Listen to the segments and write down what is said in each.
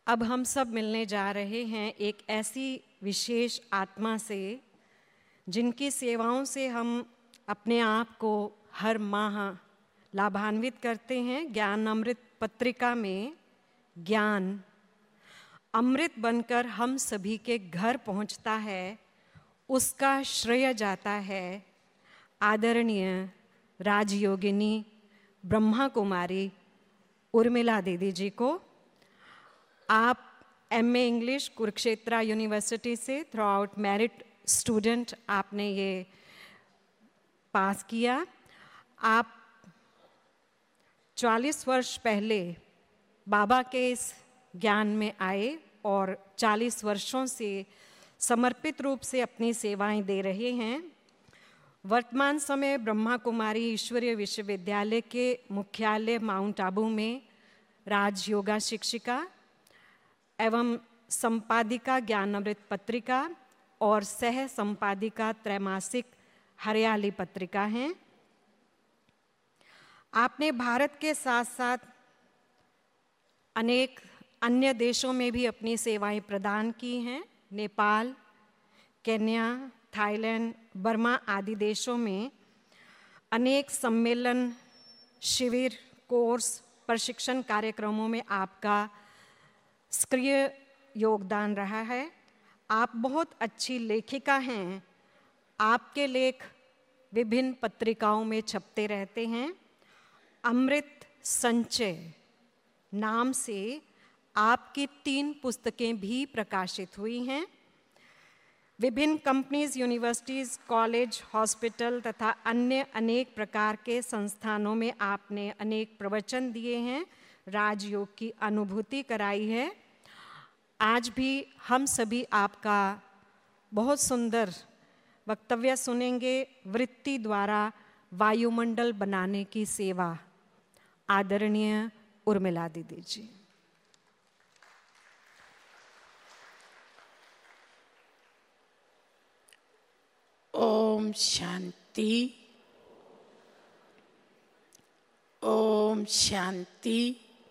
अब हम सब मिलने जा रहे हैं एक ऐसी विशेष आत्मा से जिनकी सेवाओं से हम अपने आप को हर माह लाभान्वित करते हैं। ज्ञान अमृत पत्रिका में ज्ञान अमृत बनकर हम सभी के घर पहुंचता है, उसका श्रेय जाता है आदरणीय राजयोगिनी ब्रह्मा कुमारी उर्मिला दीदी जी को। आप एमए इंग्लिश कुरुक्षेत्र यूनिवर्सिटी से थ्रू आउट मेरिट स्टूडेंट आपने ये पास किया। आप 40 वर्ष पहले बाबा के इस ज्ञान में आए और 40 वर्षों से समर्पित रूप से अपनी सेवाएं दे रहे हैं। वर्तमान समय ब्रह्मा कुमारी ईश्वरीय विश्वविद्यालय के मुख्यालय माउंट आबू में राज योगा शिक्षिका एवं संपादिका ज्ञान अमृत पत्रिका और सह संपादिका त्रैमासिक हरियाली पत्रिका हैं। आपने भारत के साथ साथ अनेक अन्य देशों में भी अपनी सेवाएं प्रदान की हैं। नेपाल, केन्या, थाईलैंड, बर्मा आदि देशों में अनेक सम्मेलन, शिविर, कोर्स, प्रशिक्षण कार्यक्रमों में आपका सक्रिय योगदान रहा है। आप बहुत अच्छी लेखिका हैं। आपके लेख विभिन्न पत्रिकाओं में छपते रहते हैं। अमृत संचय नाम से आपकी 3 पुस्तकें भी प्रकाशित हुई हैं। विभिन्न कंपनीज, यूनिवर्सिटीज़, कॉलेज, हॉस्पिटल तथा अन्य अनेक प्रकार के संस्थानों में आपने अनेक प्रवचन दिए हैं, राजयोग की अनुभूति कराई है। आज भी हम सभी आपका बहुत सुंदर वक्तव्य सुनेंगे। वृत्ति द्वारा वायुमंडल बनाने की सेवा, आदरणीय उर्मिला दीदी जी। ओम शांति, ओम शांति,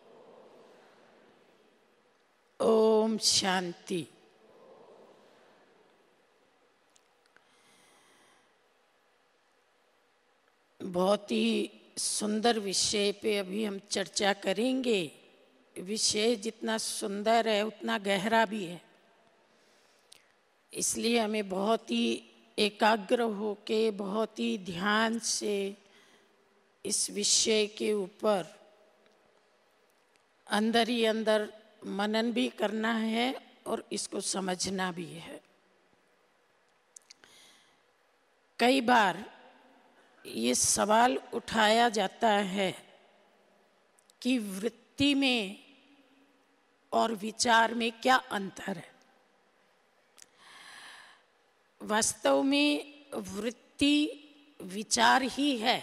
ओम शांति। बहुत ही सुंदर विषय पे अभी हम चर्चा करेंगे। विषय जितना सुंदर है उतना गहरा भी है, इसलिए हमें बहुत ही एकाग्र होके बहुत ही ध्यान से इस विषय के ऊपर अंदर ही अंदर मनन भी करना है और इसको समझना भी है। कई बार ये सवाल उठाया जाता है कि वृत्ति में और विचार में क्या अंतर है। वास्तव में वृत्ति विचार ही है,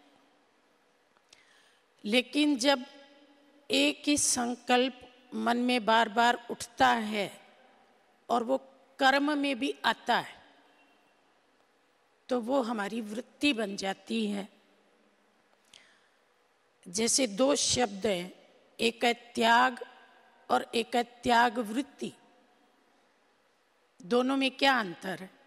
लेकिन जब एक ही संकल्प मन में बार बार उठता है और वो कर्म में भी आता है तो वो हमारी वृत्ति बन जाती है। जैसे 2 शब्द हैं, एक है त्याग और एक है त्याग वृत्ति। दोनों में क्या अंतर है?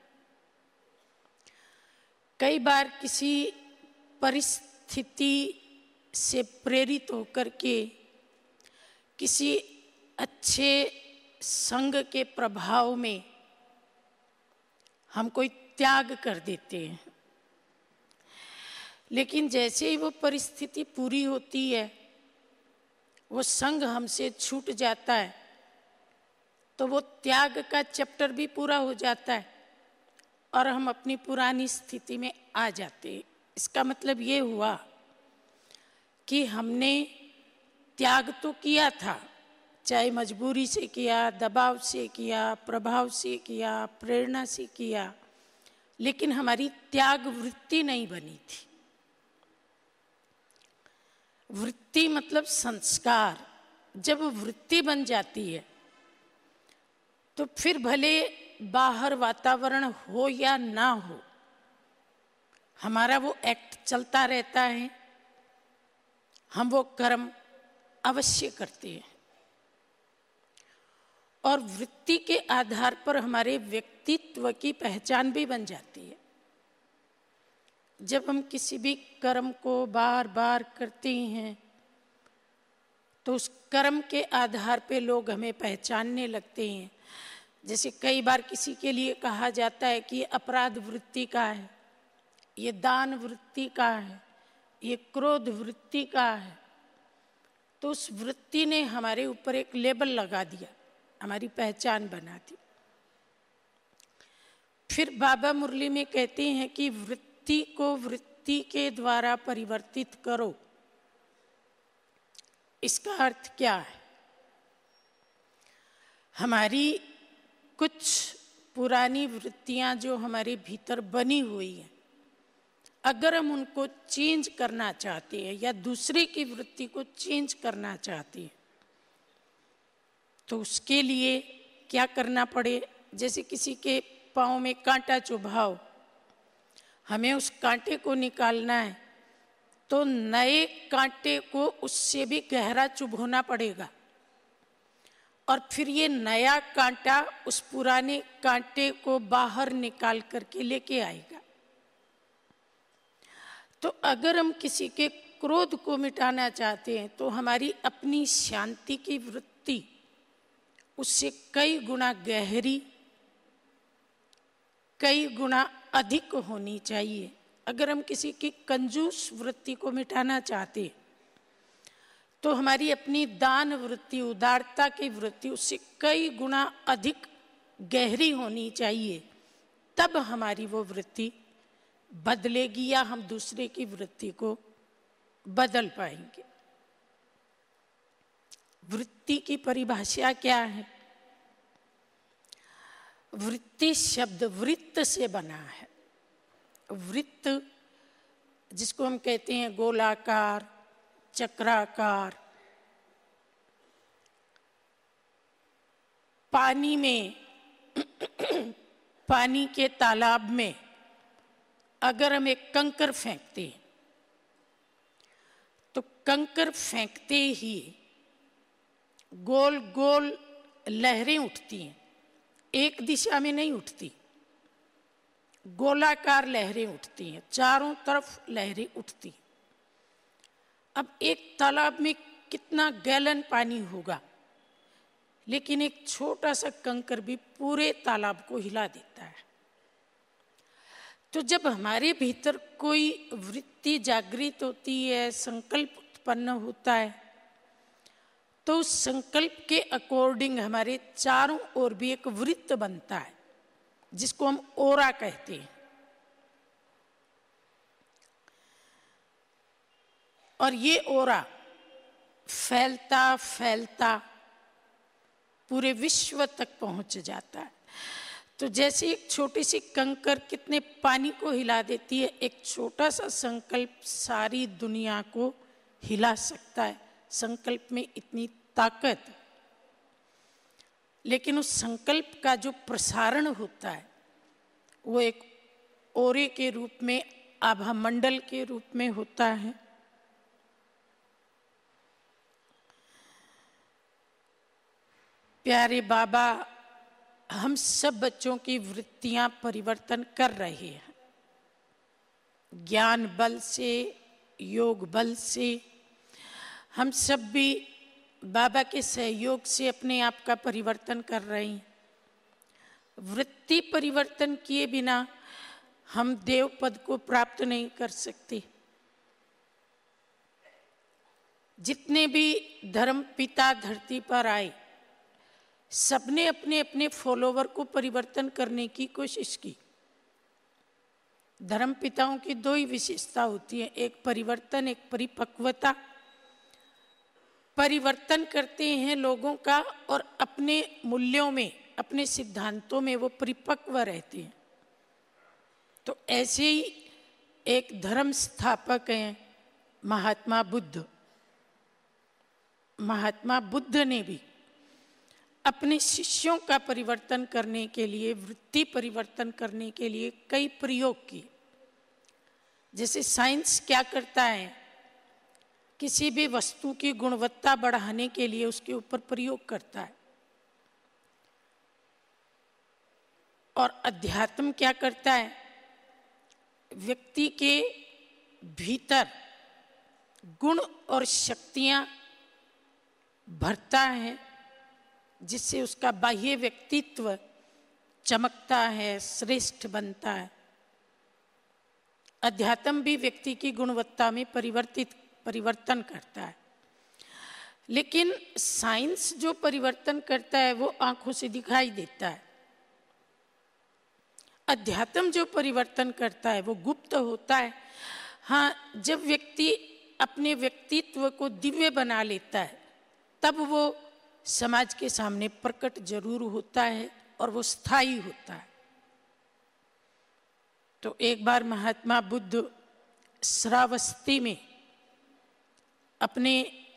कई बार किसी परिस्थिति से प्रेरित होकर के किसी अच्छे संग के प्रभाव में हम कोई त्याग कर देते हैं, लेकिन जैसे ही वो परिस्थिति पूरी होती है, वो संग हमसे छूट जाता है, तो वो त्याग का चैप्टर भी पूरा हो जाता है और हम अपनी पुरानी स्थिति में आ जाते हैं। इसका मतलब ये हुआ कि हमने त्याग तो किया था, चाहे मजबूरी से किया, दबाव से किया, प्रभाव से किया, प्रेरणा से किया, लेकिन हमारी त्याग वृत्ति नहीं बनी थी। वृत्ति मतलब संस्कार। जब वृत्ति बन जाती है तो फिर भले बाहर वातावरण हो या ना हो, हमारा वो एक्ट चलता रहता है, हम वो कर्म अवश्य करते हैं। और वृत्ति के आधार पर हमारे व्यक्तित्व की पहचान भी बन जाती है। जब हम किसी भी कर्म को बार बार करते हैं तो उस कर्म के आधार पे लोग हमें पहचानने लगते हैं। जैसे कई बार किसी के लिए कहा जाता है कि ये अपराध वृत्ति का है, ये दान वृत्ति का है, ये क्रोध वृत्ति का है, तो उस वृत्ति ने हमारे ऊपर एक लेबल लगा दिया, हमारी पहचान बना दी। फिर बाबा मुरली में कहते हैं कि वृत्ति को वृत्ति के द्वारा परिवर्तित करो। इसका अर्थ क्या है? हमारी कुछ पुरानी वृत्तियां जो हमारे भीतर बनी हुई हैं, अगर हम उनको चेंज करना चाहते हैं या दूसरे की वृत्ति को चेंज करना चाहते हैं तो उसके लिए क्या करना पड़े? जैसे किसी के पाँव में कांटा चुभाओ, हमें उस कांटे को निकालना है तो नए कांटे को उससे भी गहरा चुभोना पड़ेगा और फिर ये नया कांटा उस पुराने कांटे को बाहर निकाल करके लेके आएगा। तो अगर हम किसी के क्रोध को मिटाना चाहते हैं तो हमारी अपनी शांति की वृत्ति उससे कई गुना गहरी, कई गुना अधिक होनी चाहिए। अगर हम किसी की कंजूस वृत्ति को मिटाना चाहते हैं तो हमारी अपनी दान वृत्ति, उदारता की वृत्ति उससे कई गुना अधिक गहरी होनी चाहिए, तब हमारी वो वृत्ति बदलेगी या हम दूसरे की वृत्ति को बदल पाएंगे। वृत्ति की परिभाषा क्या है? वृत्ति शब्द वृत्त से बना है। वृत्त जिसको हम कहते हैं गोलाकार, चक्राकार, पानी में पानी के तालाब में अगर हम एक कंकर फेंकते हैं तो कंकर फेंकते ही गोल गोल लहरें उठती हैं, एक दिशा में नहीं उठती, गोलाकार लहरें उठती हैं, चारों तरफ लहरें उठती। अब एक तालाब में कितना गैलन पानी होगा, लेकिन एक छोटा सा कंकर भी पूरे तालाब को हिला देता है। तो जब हमारे भीतर कोई वृत्ति जागृत होती है, संकल्प उत्पन्न होता है, तो उस संकल्प के अकॉर्डिंग हमारे चारों ओर भी एक वृत्त बनता है जिसको हम ओरा कहते हैं। और ये ओरा फैलता फैलता पूरे विश्व तक पहुंच जाता है। तो जैसे एक छोटी सी कंकर कितने पानी को हिला देती है, एक छोटा सा संकल्प सारी दुनिया को हिला सकता है। संकल्प में इतनी ताकत, लेकिन उस संकल्प का जो प्रसारण होता है वो एक ओरे के रूप में, आभा मंडल के रूप में होता है। प्यारे बाबा हम सब बच्चों की वृत्तियां परिवर्तन कर रहे हैं, ज्ञान बल से, योग बल से। हम सब भी बाबा के सहयोग से अपने आप का परिवर्तन कर रहे हैं। वृत्ति परिवर्तन किए बिना हम देव पद को प्राप्त नहीं कर सकते। जितने भी धर्म पिता धरती पर आए, सबने अपने अपने फॉलोवर को परिवर्तन करने की कोशिश की। धर्म पिताओं की दो ही विशेषता होती है, एक परिवर्तन, एक परिपक्वता। परिवर्तन करते हैं लोगों का और अपने मूल्यों में, अपने सिद्धांतों में वो परिपक्व रहते हैं। तो ऐसे ही एक धर्म स्थापक हैं महात्मा बुद्ध। महात्मा बुद्ध ने भी अपने शिष्यों का परिवर्तन करने के लिए, वृत्ति परिवर्तन करने के लिए कई प्रयोग किए। जैसे साइंस क्या करता है, किसी भी वस्तु की गुणवत्ता बढ़ाने के लिए उसके ऊपर प्रयोग करता है। और अध्यात्म क्या करता है? व्यक्ति के भीतर गुण और शक्तियां भरता है, जिससे उसका बाह्य व्यक्तित्व चमकता है, श्रेष्ठ बनता है। अध्यात्म भी व्यक्ति की गुणवत्ता में परिवर्तन करता है। लेकिन साइंस जो परिवर्तन करता है वो आंखों से दिखाई देता है। अध्यात्म जो परिवर्तन करता है वो गुप्त होता है। हाँ, जब व्यक्ति अपने व्यक्तित्व को दिव्य बना लेता है तब वो समाज के सामने प्रकट जरूर होता है और वो स्थायी होता है। तो एक बार महात्मा बुद्ध श्रावस्ती में अपने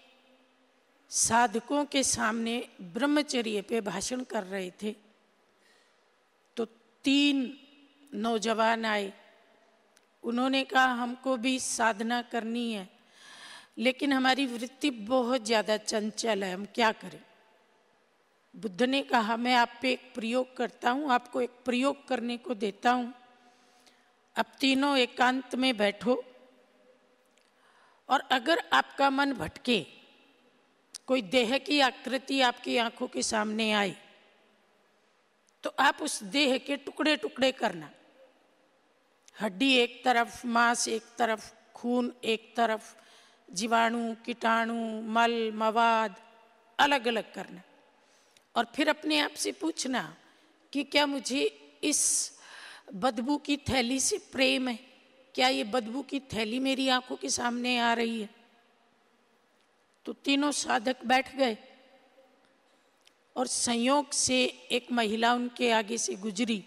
साधकों के सामने ब्रह्मचर्य पे भाषण कर रहे थे, तो 3 नौजवान आए। उन्होंने कहा हमको भी साधना करनी है, लेकिन हमारी वृत्ति बहुत ज़्यादा चंचल है, हम क्या करें? बुद्ध ने कहा मैं आप पे एक प्रयोग करता हूँ, आपको एक प्रयोग करने को देता हूँ। अब तीनों एकांत में बैठो और अगर आपका मन भटके, कोई देह की आकृति आपकी आंखों के सामने आए, तो आप उस देह के टुकड़े टुकड़े करना। हड्डी एक तरफ, मांस एक तरफ, खून एक तरफ, जीवाणु, कीटाणु, मल, मवाद अलग अलग करना। और फिर अपने आप से पूछना कि क्या मुझे इस बदबू की थैली से प्रेम है? क्या ये बदबू की थैली मेरी आंखों के सामने आ रही है? तो तीनों साधक बैठ गए और संयोग से एक महिला उनके आगे से गुजरी।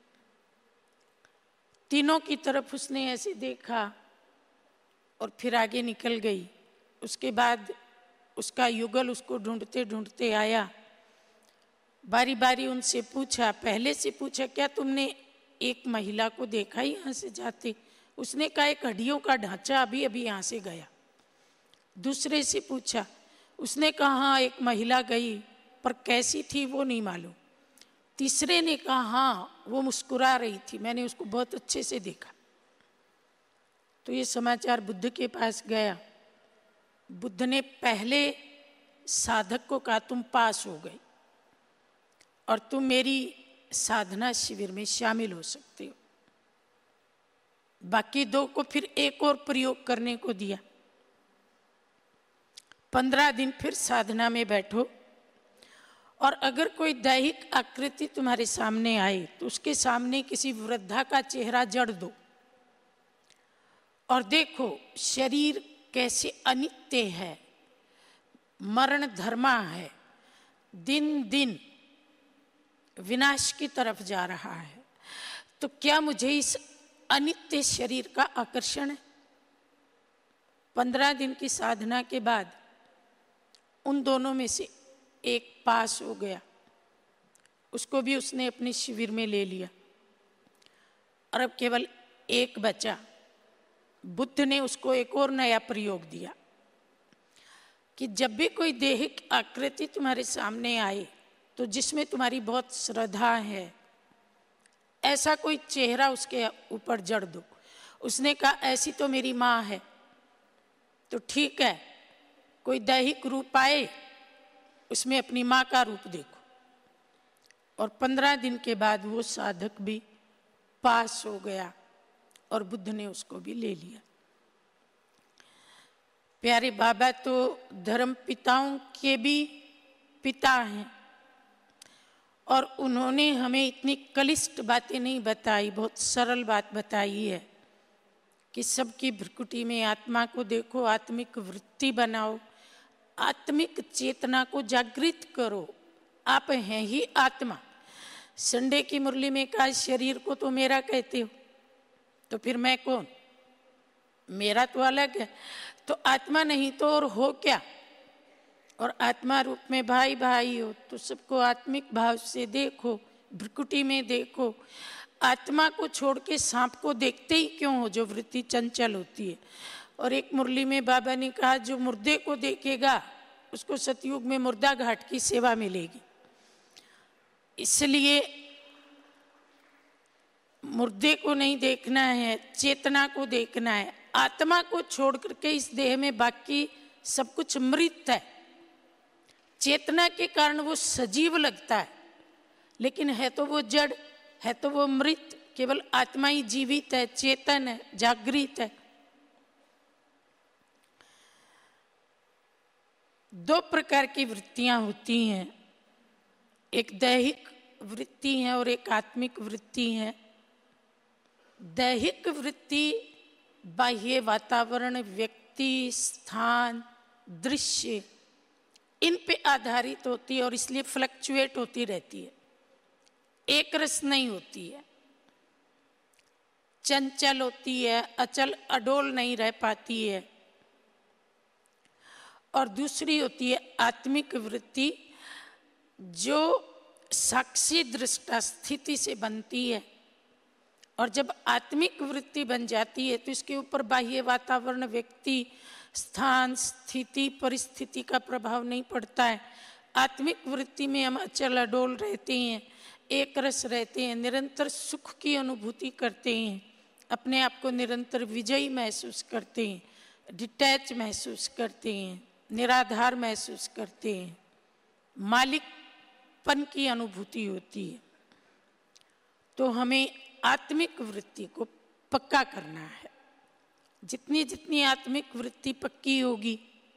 तीनों की तरफ उसने ऐसे देखा और फिर आगे निकल गई। उसके बाद उसका युगल उसको ढूंढते ढूंढते आया। बारी बारी उनसे पूछा, पहले से पूछा क्या तुमने एक महिला को देखा ही यहाँ से जाते? उसने कहा एक हड्डियों का ढांचा अभी अभी यहाँ से गया। दूसरे से पूछा, उसने कहा हाँ एक महिला गई, पर कैसी थी वो नहीं मालूम। तीसरे ने कहा हाँ वो मुस्कुरा रही थी, मैंने उसको बहुत अच्छे से देखा। तो ये समाचार बुद्ध के पास गया। बुद्ध ने पहले साधक को कहा तुम पास हो गए और तुम मेरी साधना शिविर में शामिल हो सकते हो। बाकी 2 को फिर एक और प्रयोग करने को दिया। 15 दिन फिर साधना में बैठो और अगर कोई दैहिक आकृति तुम्हारे सामने आए तो उसके सामने किसी वृद्धा का चेहरा जड़ दो और देखो शरीर कैसे अनित्य है, मरण धर्मा है, दिन दिन विनाश की तरफ जा रहा है। तो क्या मुझे इस अनित्य शरीर का आकर्षण है? 15 दिन की साधना के बाद उन दोनों में से एक पास हो गया, उसको भी उसने अपने शिविर में ले लिया और अब केवल एक बचा। बुद्ध ने उसको एक और नया प्रयोग दिया कि जब भी कोई दैहिक आकृति तुम्हारे सामने आए तो जिसमें तुम्हारी बहुत श्रद्धा है, ऐसा कोई चेहरा उसके ऊपर जड़ दो। उसने कहा ऐसी तो मेरी माँ है। तो ठीक है, कोई दैहिक रूप आए उसमें अपनी माँ का रूप देखो। और 15 दिन के बाद वो साधक भी पास हो गया और बुद्ध ने उसको भी ले लिया। प्यारे बाबा तो धर्म पिताओं के भी पिता हैं और उन्होंने हमें इतनी क्लिष्ट बातें नहीं बताई, बहुत सरल बात बताई है कि सबकी भ्रुकुटी में आत्मा को देखो, आत्मिक वृत्ति बनाओ, आत्मिक चेतना को जागृत करो। आप हैं ही आत्मा। संडे की मुरली में कहा शरीर को तो मेरा कहते हो, तो फिर मैं कौन? मेरा तो अलग है। तो आत्मा नहीं तो और हो क्या? और आत्मा रूप में भाई भाई हो तो सबको आत्मिक भाव से देखो, भ्रुकुटी में देखो। आत्मा को छोड़ के सांप को देखते ही क्यों हो जो वृत्ति चंचल होती है। और एक मुरली में बाबा ने कहा जो मुर्दे को देखेगा उसको सतयुग में मुर्दा घाट की सेवा मिलेगी। इसलिए मुर्दे को नहीं देखना है, चेतना को देखना है। आत्मा को छोड़ करके इस देह में बाकी सब कुछ मृत है। चेतना के कारण वो सजीव लगता है, लेकिन है तो वो जड़, है तो वो मृत। केवल आत्मा ही जीवित है, चेतन है, जागृत है। दो प्रकार की वृत्तियां होती हैं, एक दैहिक वृत्ति है और एक आत्मिक वृत्ति है। दैहिक वृत्ति बाह्य वातावरण, व्यक्ति, स्थान, दृश्य, इन पे आधारित होती है और इसलिए फ्लक्चुएट होती रहती है, एक रस नहीं होती है, चंचल होती है, अचल अडोल नहीं रह पाती है। और दूसरी होती है आत्मिक वृत्ति, जो साक्षी दृष्टा स्थिति से बनती है। और जब आत्मिक वृत्ति बन जाती है तो इसके ऊपर बाह्य वातावरण, व्यक्ति, स्थान, स्थिति, परिस्थिति का प्रभाव नहीं पड़ता है। आत्मिक वृत्ति में हम अचल अडोल रहते हैं, एक रस रहते हैं, निरंतर सुख की अनुभूति करते हैं, अपने आप को निरंतर विजयी महसूस करते हैं, डिटैच महसूस करते हैं, निराधार महसूस करते हैं, मालिकपन की अनुभूति होती है। तो हमें आत्मिक वृत्ति को पक्का करना है। जितनी जितनी आत्मिक वृत्ति पक्की होगी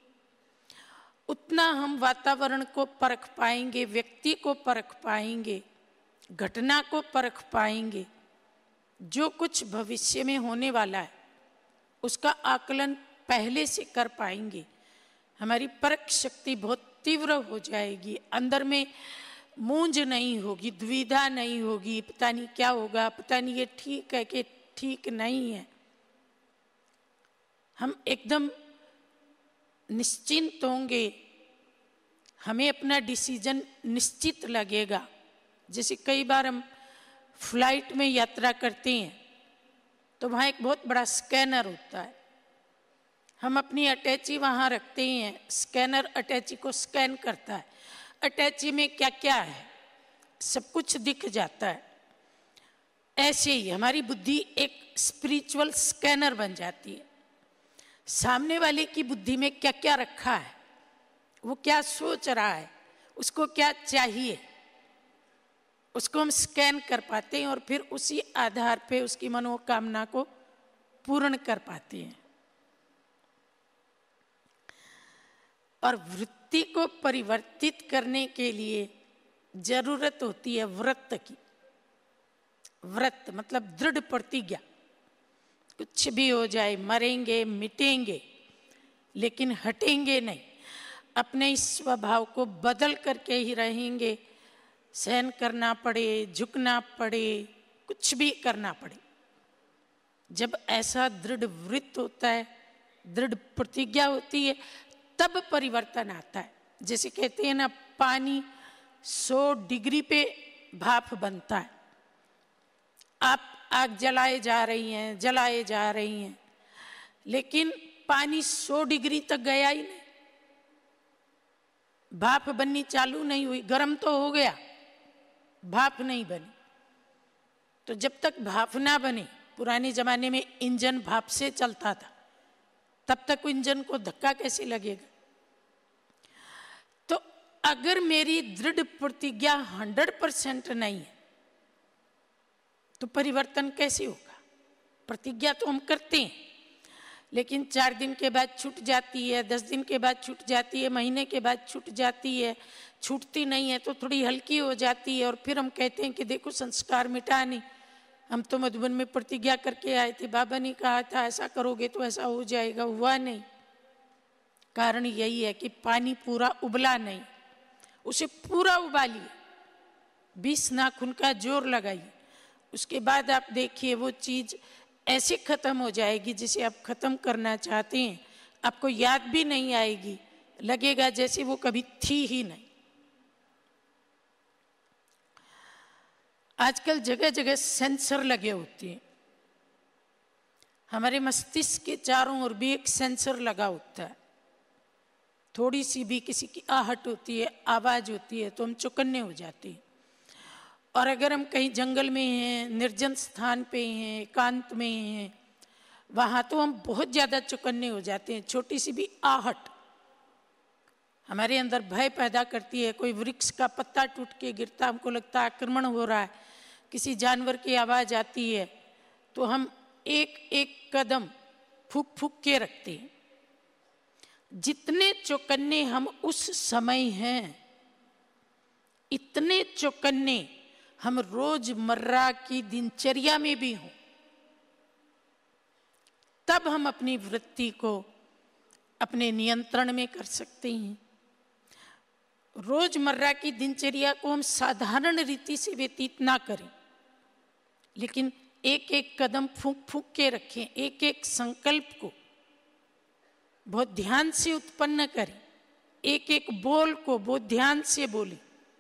उतना हम वातावरण को परख पाएंगे, व्यक्ति को परख पाएंगे, घटना को परख पाएंगे। जो कुछ भविष्य में होने वाला है उसका आकलन पहले से कर पाएंगे। हमारी परख शक्ति बहुत तीव्र हो जाएगी, अंदर में मूंज नहीं होगी, दुविधा नहीं होगी, पता नहीं क्या होगा, पता नहीं ये ठीक है कि ठीक नहीं है। हम एकदम निश्चिंत होंगे, हमें अपना डिसीजन निश्चित लगेगा। जैसे कई बार हम फ्लाइट में यात्रा करते हैं तो वहाँ एक बहुत बड़ा स्कैनर होता है, हम अपनी अटैची वहाँ रखते हैं, स्कैनर अटैची को स्कैन करता है, अटैची में क्या क्या है सब कुछ दिख जाता है। ऐसे ही हमारी बुद्धि एक स्पिरिचुअल स्कैनर बन जाती है। सामने वाले की बुद्धि में क्या क्या रखा है, वो क्या सोच रहा है, उसको क्या चाहिए, उसको हम स्कैन कर पाते हैं और फिर उसी आधार पे उसकी मनोकामना को पूर्ण कर पाते हैं। और वृत्ति को परिवर्तित करने के लिए जरूरत होती है व्रत की। व्रत मतलब दृढ़ प्रतिज्ञा। कुछ भी हो जाए, मरेंगे मिटेंगे, लेकिन हटेंगे नहीं, अपने इस स्वभाव को बदल करके ही रहेंगे। सहन करना पड़े, झुकना पड़े, कुछ भी करना पड़े। जब ऐसा दृढ़ व्रत होता है, दृढ़ प्रतिज्ञा होती है, तब परिवर्तन आता है। जैसे कहते हैं ना, पानी 100 डिग्री पे भाप बनता है। आप आग जलाए जा रही हैं, लेकिन पानी 100 डिग्री तक गया ही नहीं, भाप बननी चालू नहीं हुई, गर्म तो हो गया, भाप नहीं बनी। तो जब तक भाप ना बने, पुराने जमाने में इंजन भाप से चलता था, तब तक इंजन को धक्का कैसे लगेगा। तो अगर मेरी दृढ़ प्रतिज्ञा 100% नहीं है तो परिवर्तन कैसे होगा। प्रतिज्ञा तो हम करते हैं, लेकिन 4 दिन के बाद छूट जाती है, 10 दिन के बाद छूट जाती है, महीने के बाद छूट जाती है, छूटती नहीं है तो थोड़ी हल्की हो जाती है। और फिर हम कहते हैं कि देखो संस्कार मिटा नहीं, हम तो मधुबन में प्रतिज्ञा करके आए थे, बाबा ने कहा था ऐसा करोगे तो ऐसा हो जाएगा, हुआ नहीं। कारण यही है कि पानी पूरा उबला नहीं, उसे पूरा उबालिए, 20 नाखून का जोर लगाइए, उसके बाद आप देखिए वो चीज ऐसे खत्म हो जाएगी जिसे आप खत्म करना चाहते हैं, आपको याद भी नहीं आएगी, लगेगा जैसे वो कभी थी ही नहीं। आजकल जगह जगह सेंसर लगे होते हैं, हमारे मस्तिष्क के चारों ओर भी एक सेंसर लगा होता है। थोड़ी सी भी किसी की आहट होती है, आवाज होती है तो हम चौकन्ने हो जाते हैं। और अगर हम कहीं जंगल में हैं, निर्जन स्थान पे हैं, एकांत में हैं, वहाँ तो हम बहुत ज़्यादा चौकन्ने हो जाते हैं। छोटी सी भी आहट हमारे अंदर भय पैदा करती है। कोई वृक्ष का पत्ता टूट के गिरता, हमको लगता है आक्रमण हो रहा है, किसी जानवर की आवाज़ आती है, तो हम एक एक कदम फूक फूक के रखते हैं। जितने चौकन्ने हम उस समय हैं, इतने चौकन्ने हम रोजमर्रा की दिनचर्या में भी हों, तब हम अपनी वृत्ति को अपने नियंत्रण में कर सकते हैं। रोजमर्रा की दिनचर्या को हम साधारण रीति से व्यतीत ना करें, लेकिन एक एक कदम फूंक फूंक के रखें, एक एक संकल्प को बहुत ध्यान से उत्पन्न करें, एक एक बोल को बहुत ध्यान से बोलें।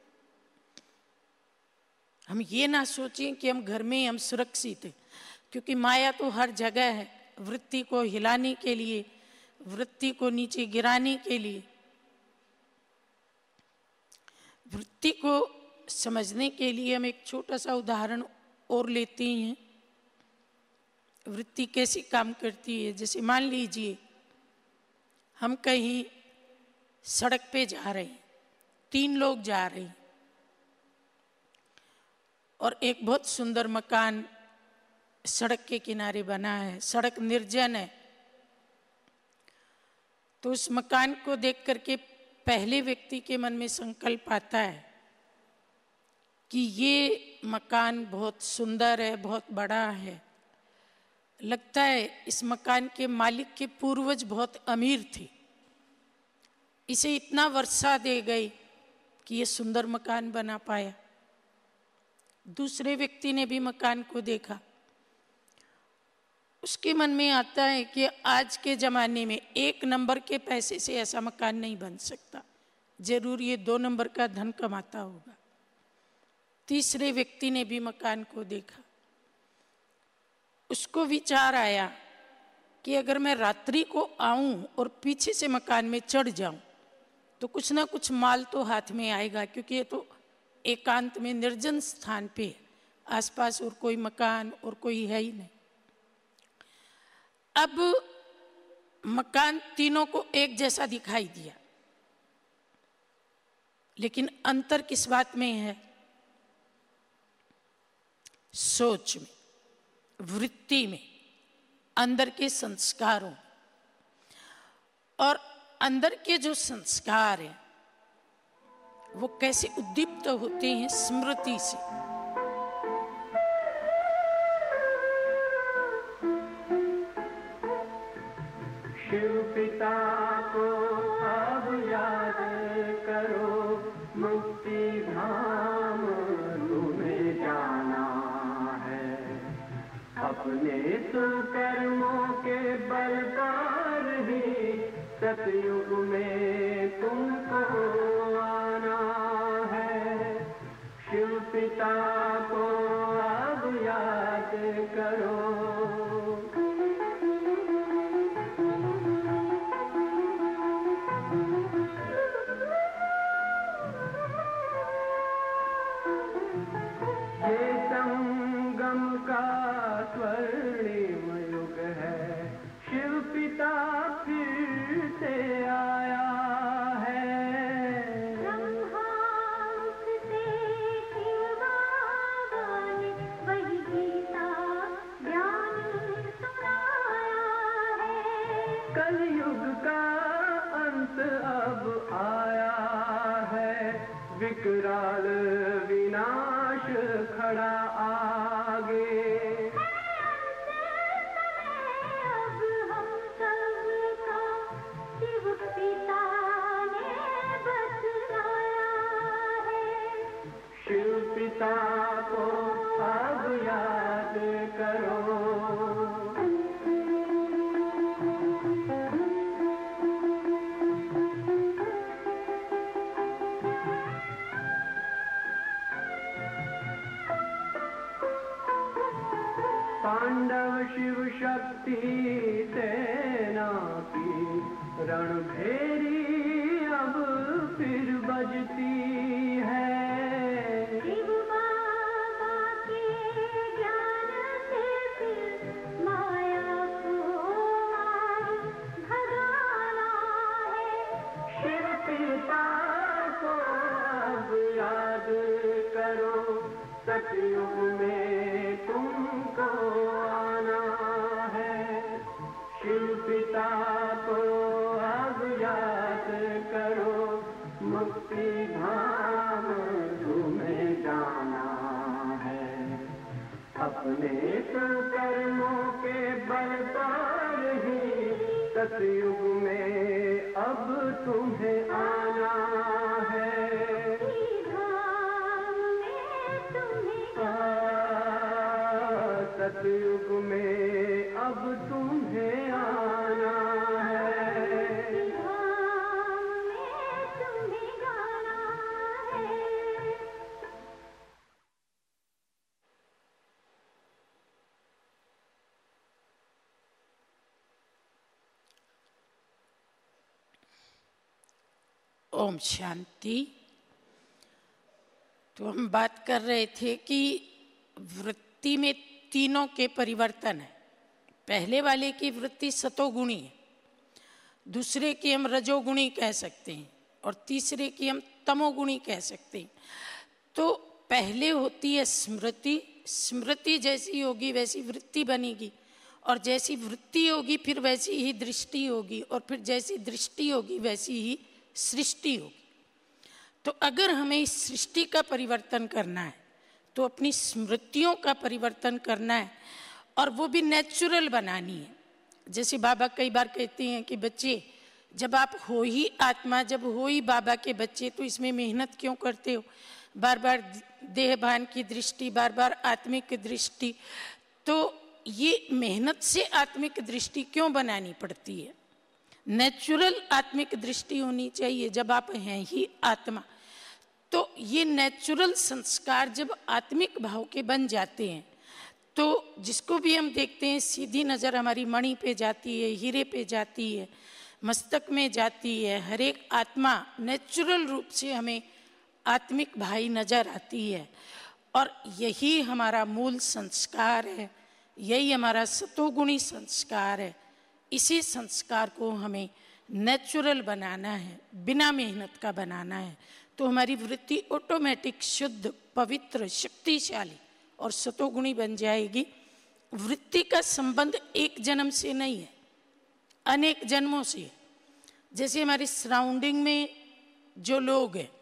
हम ये ना सोचें कि हम घर में हम सुरक्षित हैं, क्योंकि माया तो हर जगह है। वृत्ति को हिलाने के लिए, वृत्ति को नीचे गिराने के लिए, वृत्ति को समझने के लिए हम एक छोटा सा उदाहरण और लेते हैं। वृत्ति कैसे काम करती है। जैसे मान लीजिए हम कहीं सड़क पे जा रहे हैं, 3 लोग जा रहे हैं और एक बहुत सुंदर मकान सड़क के किनारे बना है, सड़क निर्जन है। तो उस मकान को देख करके पहले व्यक्ति के मन में संकल्प आता है कि ये मकान बहुत सुंदर है, बहुत बड़ा है। लगता है इस मकान के मालिक के पूर्वज बहुत अमीर थे, इसे इतना वर्षा दे गई कि ये सुंदर मकान बना पाया। दूसरे व्यक्ति ने भी मकान को देखा, उसके मन में आता है कि आज के ज़माने में 1 नंबर के पैसे से ऐसा मकान नहीं बन सकता, जरूर ये 2 नंबर का धन कमाता होगा। तीसरे व्यक्ति ने भी मकान को देखा, उसको विचार आया कि अगर मैं रात्रि को आऊं और पीछे से मकान में चढ़ जाऊं तो कुछ ना कुछ माल तो हाथ में आएगा, क्योंकि ये तो एकांत में निर्जन स्थान पे, आसपास और कोई मकान और कोई है ही नहीं। अब मकान तीनों को एक जैसा दिखाई दिया, लेकिन अंतर किस बात में है? सोच में, वृत्ति में, अंदर के संस्कारों। और अंदर के जो संस्कार हैं वो कैसे उद्दीप्त होते हैं? स्मृति से। शिव पिता को अब याद करो, मुक्ति धाम तुम्हें जाना है। अपने सुकर्मों के बल पर ही सतयुग में तुमको आना है। शिव पिता को अब याद करो। ये संगम का स्वर्णिम युग है, शिव पिता फिर से आया है। वही गीता ज्ञान सुनाया है। कलयुग का अंत अब आया है, विकराल विनाश खड़ा आगे। अब हम सबका शिव पिता ने बतलाया है। शिव पिता को अब याद करो। पांडव शिव शक्ति सेना की रणभेरी अब फिर बजती है। शिव बाबा सतयुग में तुमको आना है। शिव पिता को अब याद करो, मुक्ति धाम तुम्हें जाना है। अपने कर्मों के बल पर ही सतयुग में अब तुम्हें आना है। सतयुग में अब तुम्हें आना है। ओम शांति। तो हम बात कर रहे थे कि वृत्ति में तीनों के परिवर्तन है। पहले वाले की वृत्ति सतोगुणी है, दूसरे की हम रजोगुणी कह सकते हैं, और तीसरे की हम तमोगुणी कह सकते हैं। तो पहले होती है स्मृति, स्मृति जैसी होगी वैसी वृत्ति बनेगी, और जैसी वृत्ति होगी फिर वैसी ही दृष्टि होगी, और फिर जैसी दृष्टि होगी वैसी ही सृष्टि होगी। तो अगर हमें इस सृष्टि का परिवर्तन करना है तो अपनी स्मृतियों का परिवर्तन करना है, और वो भी नेचुरल बनानी है। जैसे बाबा कई बार कहते हैं कि बच्चे, जब आप हो ही आत्मा, जब हो ही बाबा के बच्चे, तो इसमें मेहनत क्यों करते हो? बार बार देहभान की दृष्टि, बार बार आत्मिक दृष्टि, तो ये मेहनत से आत्मिक दृष्टि क्यों बनानी पड़ती है? नेचुरल आत्मिक दृष्टि होनी चाहिए जब आप हैं ही आत्मा। तो ये नेचुरल संस्कार जब आत्मिक भाव के बन जाते हैं तो जिसको भी हम देखते हैं, सीधी नज़र हमारी मणि पे जाती है, हीरे पे जाती है, मस्तक में जाती है। हर एक आत्मा नेचुरल रूप से हमें आत्मिक भाई नज़र आती है, और यही हमारा मूल संस्कार है, यही हमारा सतोगुणी संस्कार है। इसी संस्कार को हमें नेचुरल बनाना है, बिना मेहनत का बनाना है। तो हमारी वृत्ति ऑटोमेटिक शुद्ध, पवित्र, शक्तिशाली और सतोगुणी बन जाएगी। वृत्ति का संबंध एक जन्म से नहीं है, अनेक जन्मों से है। जैसे हमारी सराउंडिंग में जो लोग हैं,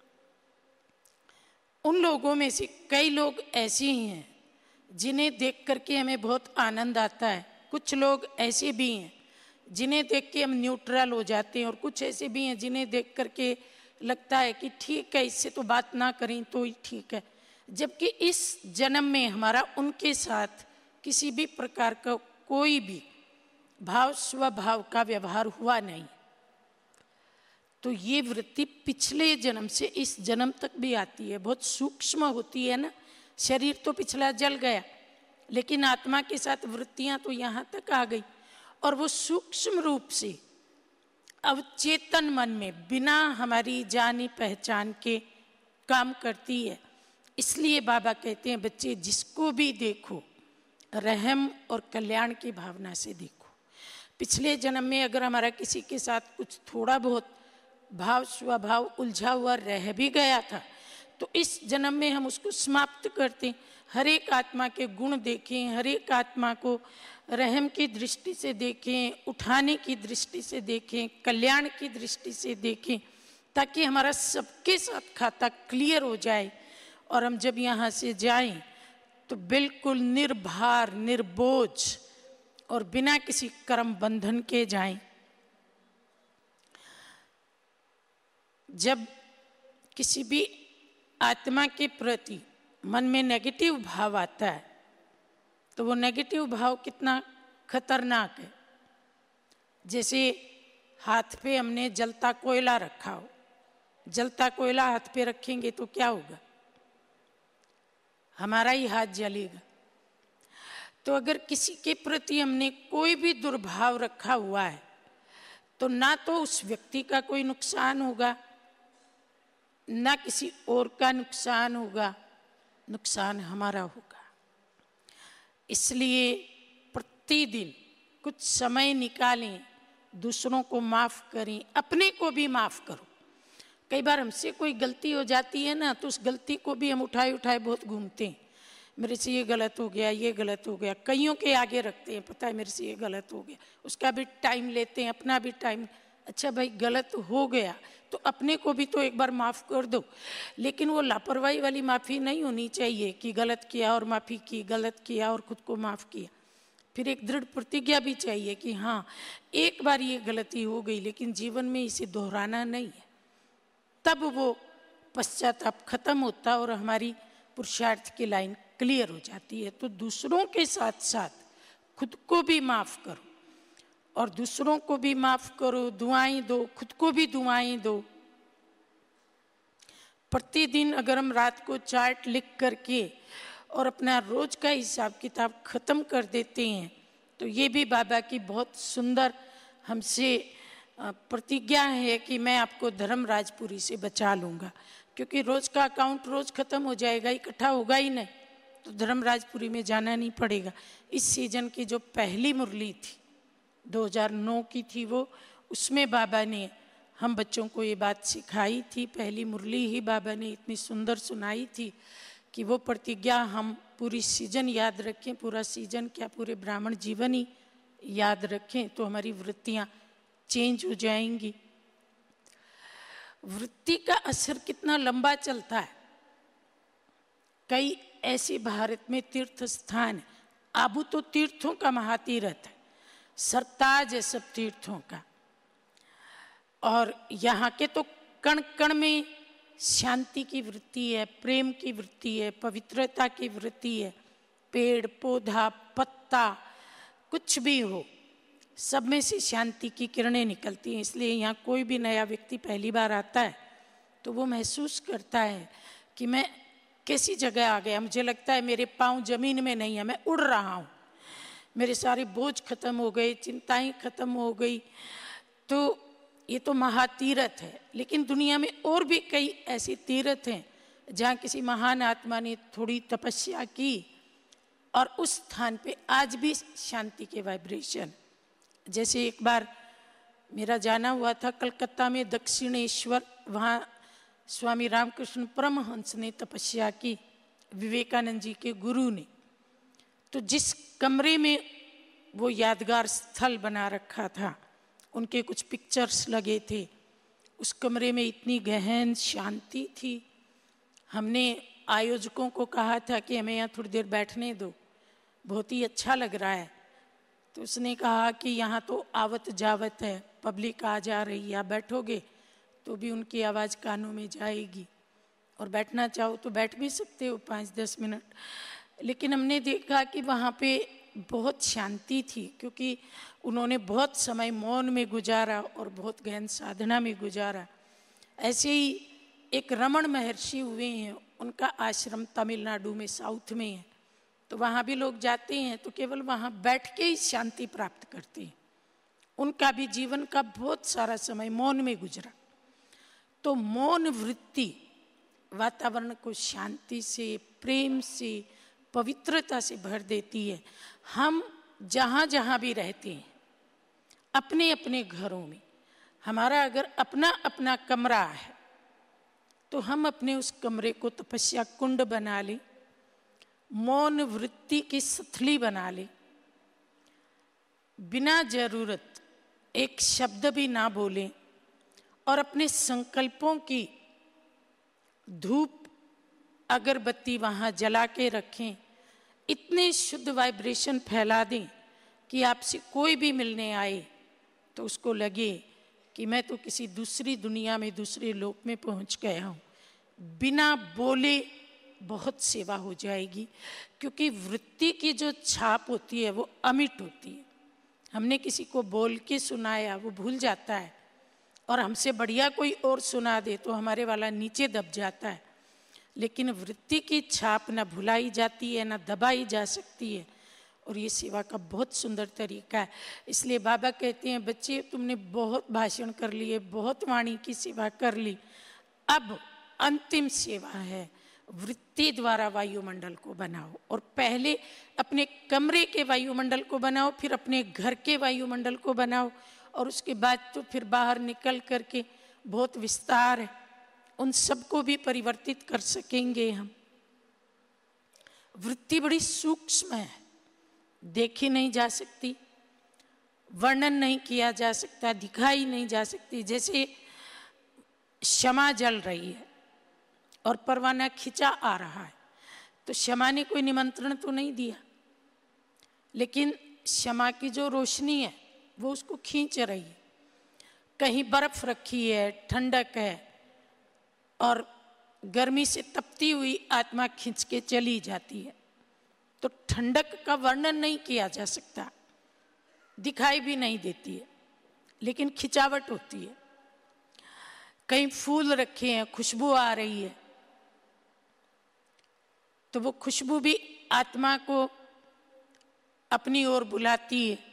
उन लोगों में से कई लोग ऐसे ही हैं जिन्हें देख करके हमें बहुत आनंद आता है। कुछ लोग ऐसे भी हैं जिन्हें देख के हम न्यूट्रल हो जाते हैं, और कुछ ऐसे भी हैं जिन्हें देख करके लगता है कि ठीक है, इससे तो बात ना करें तो ही ठीक है। जबकि इस जन्म में हमारा उनके साथ किसी भी प्रकार का कोई भी भाव स्वभाव का व्यवहार हुआ नहीं। तो ये वृत्ति पिछले जन्म से इस जन्म तक भी आती है, बहुत सूक्ष्म होती है ना। शरीर तो पिछला जल गया, लेकिन आत्मा के साथ वृत्तियां तो यहाँ तक आ गई, और वो सूक्ष्म रूप से अवचेतन मन में बिना हमारी जानी पहचान के काम करती है। इसलिए बाबा कहते हैं, बच्चे जिसको भी देखो रहम और कल्याण की भावना से देखो। पिछले जन्म में अगर हमारा किसी के साथ कुछ थोड़ा बहुत भाव स्वभाव उलझा हुआ रह भी गया था, तो इस जन्म में हम उसको समाप्त करते हैं। हर एक आत्मा के गुण देखें, हर एक आत्मा को रहम की दृष्टि से देखें, उठाने की दृष्टि से देखें, कल्याण की दृष्टि से देखें, ताकि हमारा सबके साथ खाता क्लियर हो जाए, और हम जब यहाँ से जाएं तो बिल्कुल निर्भार, निर्बोझ और बिना किसी कर्म बंधन के जाएं। जब किसी भी आत्मा के प्रति मन में नेगेटिव भाव आता है तो वो नेगेटिव भाव कितना खतरनाक है। जैसे हाथ पे हमने जलता कोयला रखा हो, जलता कोयला हाथ पे रखेंगे तो क्या होगा? हमारा ही हाथ जलेगा। तो अगर किसी के प्रति हमने कोई भी दुर्भाव रखा हुआ है तो ना तो उस व्यक्ति का कोई नुकसान होगा, ना किसी और का नुकसान होगा, नुकसान हमारा होगा। इसलिए प्रतिदिन कुछ समय निकालें, दूसरों को माफ करें, अपने को भी माफ करो। कई बार हमसे कोई गलती हो जाती है ना, तो उस गलती को भी हम उठाए उठाए बहुत घूमते हैं। मेरे से ये गलत हो गया, ये गलत हो गया, कईयों के आगे रखते हैं, पता है मेरे से ये गलत हो गया, उसका भी टाइम लेते हैं, अपना भी टाइम। अच्छा भाई, गलत हो गया तो अपने को भी तो एक बार माफ़ कर दो। लेकिन वो लापरवाही वाली माफ़ी नहीं होनी चाहिए कि गलत किया और माफ़ी की, गलत किया और खुद को माफ़ किया। फिर एक दृढ़ प्रतिज्ञा भी चाहिए कि हाँ, एक बार ये गलती हो गई लेकिन जीवन में इसे दोहराना नहीं है। तब वो पश्चाताप खत्म होता और हमारी पुरुषार्थ की लाइन क्लियर हो जाती है। तो दूसरों के साथ साथ खुद को भी माफ़ करो, और दूसरों को भी माफ़ करो, दुआएं दो, खुद को भी दुआएं दो। प्रतिदिन अगर हम रात को चार्ट लिख करके और अपना रोज का हिसाब किताब खत्म कर देते हैं, तो ये भी बाबा की बहुत सुंदर हमसे प्रतिज्ञा है कि मैं आपको धर्मराजपुरी से बचा लूँगा। क्योंकि रोज का अकाउंट रोज खत्म हो जाएगा, इकट्ठा होगा ही नहीं, तो धर्मराजपुरी में जाना नहीं पड़ेगा। इस सीजन की जो पहली मुरली थी 2009 की थी वो, उसमें बाबा ने हम बच्चों को ये बात सिखाई थी। पहली मुरली ही बाबा ने इतनी सुंदर सुनाई थी कि वो प्रतिज्ञा हम पूरी सीजन याद रखें, पूरा सीजन क्या पूरे ब्राह्मण जीवन ही याद रखें, तो हमारी वृत्तियाँ चेंज हो जाएंगी। वृत्ति का असर कितना लंबा चलता है। कई ऐसे भारत में तीर्थ स्थान है, आबू तो तीर्थों का महातीर्थ है, सरताज है सब तीर्थों का। और यहाँ के तो कण कण में शांति की वृत्ति है, प्रेम की वृत्ति है, पवित्रता की वृत्ति है। पेड़ पौधा पत्ता कुछ भी हो, सब में से शांति की किरणें निकलती हैं। इसलिए यहाँ कोई भी नया व्यक्ति पहली बार आता है तो वो महसूस करता है कि मैं कैसी जगह आ गया। मुझे लगता है मेरे पाँव जमीन में नहीं है, मैं उड़ रहा हूँ, मेरे सारे बोझ खत्म हो गए, चिंताएं खत्म हो गई। तो ये तो महातीर्थ है। लेकिन दुनिया में और भी कई ऐसे तीर्थ हैं जहाँ किसी महान आत्मा ने थोड़ी तपस्या की और उस स्थान पे आज भी शांति के वाइब्रेशन। जैसे एक बार मेरा जाना हुआ था कलकत्ता में दक्षिणेश्वर, वहाँ स्वामी रामकृष्ण परमहंस ने तपस्या की, विवेकानंद जी के गुरु ने। तो जिस कमरे में वो यादगार स्थल बना रखा था, उनके कुछ पिक्चर्स लगे थे, उस कमरे में इतनी गहन शांति थी। हमने आयोजकों को कहा था कि हमें यहाँ थोड़ी देर बैठने दो, बहुत ही अच्छा लग रहा है। तो उसने कहा कि यहाँ तो आवत जावत है, पब्लिक आ जा रही है, आप बैठोगे तो भी उनकी आवाज़ कानों में जाएगी, और बैठना चाहो तो बैठ भी सकते हो 5-10 मिनट। लेकिन हमने देखा कि वहाँ पे बहुत शांति थी, क्योंकि उन्होंने बहुत समय मौन में गुजारा और बहुत गहन साधना में गुजारा। ऐसे ही एक रमण महर्षि हुए हैं, उनका आश्रम तमिलनाडु में साउथ में है। तो वहाँ भी लोग जाते हैं तो केवल वहाँ बैठ के ही शांति प्राप्त करते हैं। उनका भी जीवन का बहुत सारा समय मौन में गुजरा। तो मौन वृत्ति वातावरण को शांति से, प्रेम से, पवित्रता से भर देती है। हम जहाँ जहाँ भी रहते हैं, अपने अपने घरों में, हमारा अगर अपना अपना कमरा है तो हम अपने उस कमरे को तपस्या कुंड बना लें, मौन वृत्ति की स्थली बना लें, बिना जरूरत एक शब्द भी ना बोलें, और अपने संकल्पों की धूप अगरबत्ती वहाँ जला के रखें। इतने शुद्ध वाइब्रेशन फैला दें कि आपसे कोई भी मिलने आए तो उसको लगे कि मैं तो किसी दूसरी दुनिया में, दूसरे लोक में पहुँच गया हूँ। बिना बोले बहुत सेवा हो जाएगी, क्योंकि वृत्ति की जो छाप होती है वो अमिट होती है। हमने किसी को बोल के सुनाया, वो भूल जाता है, और हमसे बढ़िया कोई और सुना दे तो हमारे वाला नीचे दब जाता है। लेकिन वृत्ति की छाप न भुलाई जाती है, न दबाई जा सकती है, और ये सेवा का बहुत सुंदर तरीका है। इसलिए बाबा कहते हैं, बच्चे तुमने बहुत भाषण कर लिए, बहुत वाणी की सेवा कर ली, अब अंतिम सेवा है, वृत्ति द्वारा वायुमंडल को बनाओ। और पहले अपने कमरे के वायुमंडल को बनाओ, फिर अपने घर के वायुमंडल को बनाओ, और उसके बाद तो फिर बाहर निकल करके बहुत विस्तार है। उन सबको भी परिवर्तित कर सकेंगे हम। वृत्ति बड़ी सूक्ष्म है, देखी नहीं जा सकती, वर्णन नहीं किया जा सकता, दिखाई नहीं जा सकती। जैसे शमा जल रही है और परवाना खिंचा आ रहा है, तो शमा ने कोई निमंत्रण तो नहीं दिया, लेकिन शमा की जो रोशनी है वो उसको खींच रही है। कहीं बर्फ रखी है, ठंडक है, और गर्मी से तपती हुई आत्मा खींच के चली जाती है। तो ठंडक का वर्णन नहीं किया जा सकता, दिखाई भी नहीं देती है, लेकिन खिंचावट होती है। कहीं फूल रखे हैं, खुशबू आ रही है, तो वो खुशबू भी आत्मा को अपनी ओर बुलाती है।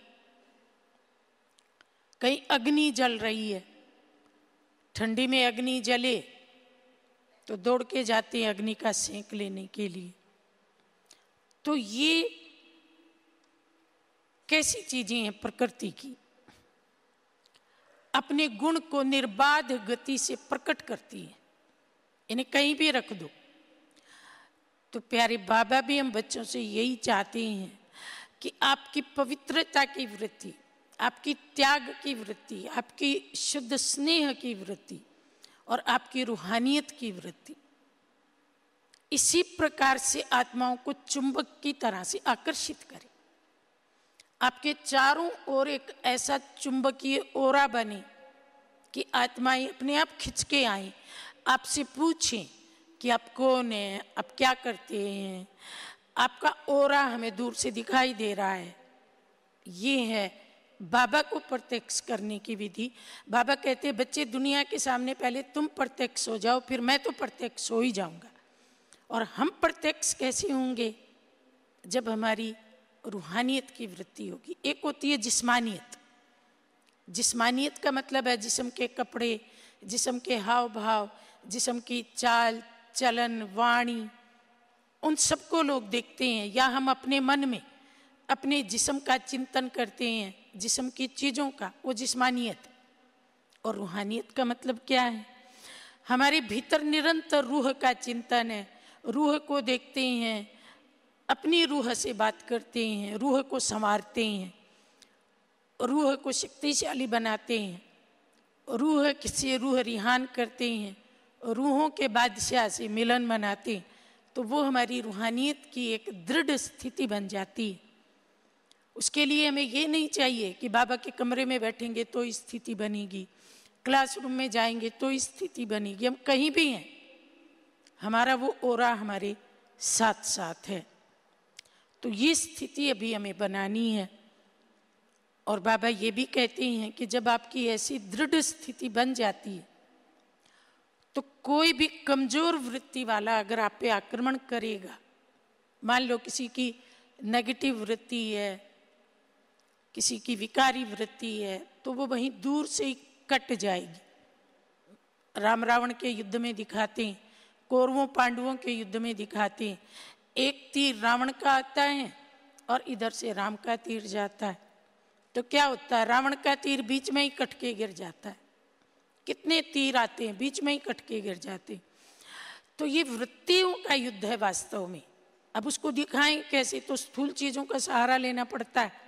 कहीं अग्नि जल रही है, ठंडी में अग्नि जले तो दौड़ के जाते हैं अग्नि का सेंक लेने के लिए। तो ये कैसी चीजें हैं प्रकृति की, अपने गुण को निर्बाध गति से प्रकट करती है। इन्हें कहीं भी रख दो। तो प्यारे बाबा भी हम बच्चों से यही चाहते हैं कि आपकी पवित्रता की वृत्ति, आपकी त्याग की वृत्ति, आपकी शुद्ध स्नेह की वृत्ति और आपकी रूहानियत की वृत्ति इसी प्रकार से आत्माओं को चुंबक की तरह से आकर्षित करे। आपके चारों ओर एक ऐसा चुंबकीय ओरा बने कि आत्माएं अपने आप खिंच के आए, आपसे पूछें कि आप कौन हैं, आप क्या करते हैं। आपका ओरा हमें दूर से दिखाई दे रहा है। ये है बाबा को प्रत्यक्ष करने की विधि। बाबा कहते हैं बच्चे दुनिया के सामने पहले तुम प्रत्यक्ष हो जाओ, फिर मैं तो प्रत्यक्ष हो ही जाऊंगा। और हम प्रत्यक्ष कैसे होंगे? जब हमारी रूहानियत की वृत्ति होगी। एक होती है जिस्मानियत। जिस्मानियत का मतलब है जिस्म के कपड़े, जिस्म के हाव भाव, जिस्म की चाल चलन, वाणी, उन सबको लोग देखते हैं। या हम अपने मन में अपने जिस्म का चिंतन करते हैं, जिस्म की चीज़ों का, वो जिस्मानियत। और रूहानियत का मतलब क्या है? हमारे भीतर निरंतर रूह का चिंतन है। रूह को देखते हैं, अपनी रूह से बात करते हैं, रूह को संवारते हैं, रूह को शक्तिशाली बनाते हैं, रूह से रूह रिहान करते हैं, रूहों के बादशाह से मिलन मनाते हैं। तो वो हमारी रूहानियत की एक दृढ़ स्थिति बन जाती है। उसके लिए हमें ये नहीं चाहिए कि बाबा के कमरे में बैठेंगे तो स्थिति बनेगी, क्लासरूम में जाएंगे तो स्थिति बनेगी। हम कहीं भी हैं, हमारा वो ओरा हमारे साथ साथ है। तो ये स्थिति अभी हमें बनानी है। और बाबा ये भी कहते हैं कि जब आपकी ऐसी दृढ़ स्थिति बन जाती है तो कोई भी कमजोर वृत्ति वाला अगर आप पे आक्रमण करेगा, मान लो किसी की नेगेटिव वृत्ति है, किसी की विकारी वृत्ति है, तो वो वहीं दूर से ही कट जाएगी। राम रावण के युद्ध में दिखाते हैं, कौरवों पांडवों के युद्ध में दिखाते हैं, एक तीर रावण का आता है और इधर से राम का तीर जाता है। तो क्या होता है? रावण का तीर बीच में ही कट के गिर जाता है। कितने तीर आते हैं, बीच में ही कट के गिर जाते हैं। तो ये वृत्तियों का युद्ध है वास्तव में। अब उसको दिखाएं कैसे? तो स्थूल चीजों का सहारा लेना पड़ता है।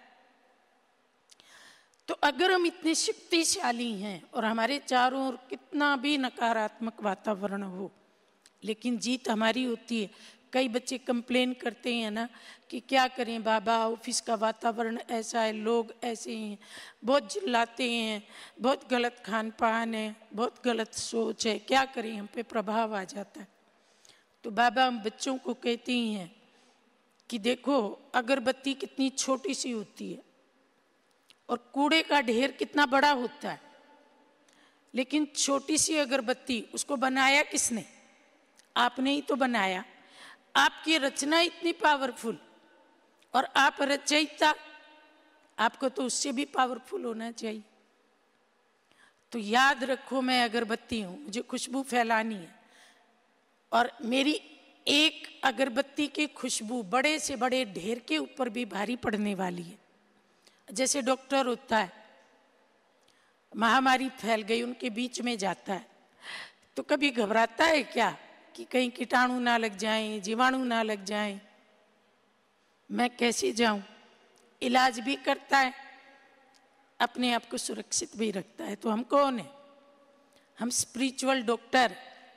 तो अगर हम इतने शक्तिशाली हैं और हमारे चारों ओर कितना भी नकारात्मक वातावरण हो, लेकिन जीत हमारी होती है। कई बच्चे कंप्लेन करते हैं ना कि क्या करें बाबा, ऑफिस का वातावरण ऐसा है, लोग ऐसे हैं, बहुत चिल्लाते हैं, बहुत गलत खान पान है, बहुत गलत सोच है, क्या करें, हम पे प्रभाव आ जाता है। तो बाबा हम बच्चों को कहते हैं कि देखो अगरबत्ती कितनी छोटी सी होती है और कूड़े का ढेर कितना बड़ा होता है, लेकिन छोटी सी अगरबत्ती उसको बनाया किसने? आपने ही तो बनाया। आपकी रचना इतनी पावरफुल और आप रचयिता, आपको तो उससे भी पावरफुल होना चाहिए। तो याद रखो मैं अगरबत्ती हूं, मुझे खुशबू फैलानी है और मेरी एक अगरबत्ती की खुशबू बड़े से बड़े ढेर के ऊपर भी भारी पड़ने वाली है। जैसे डॉक्टर होता है, महामारी फैल गई, उनके बीच में जाता है तो कभी घबराता है क्या कि कहीं कीटाणु ना लग जाएं, जीवाणु ना लग जाएं, मैं कैसे जाऊं? इलाज भी करता है, अपने आप को सुरक्षित भी रखता है। तो हम कौन है? हम स्पिरिचुअल डॉक्टर।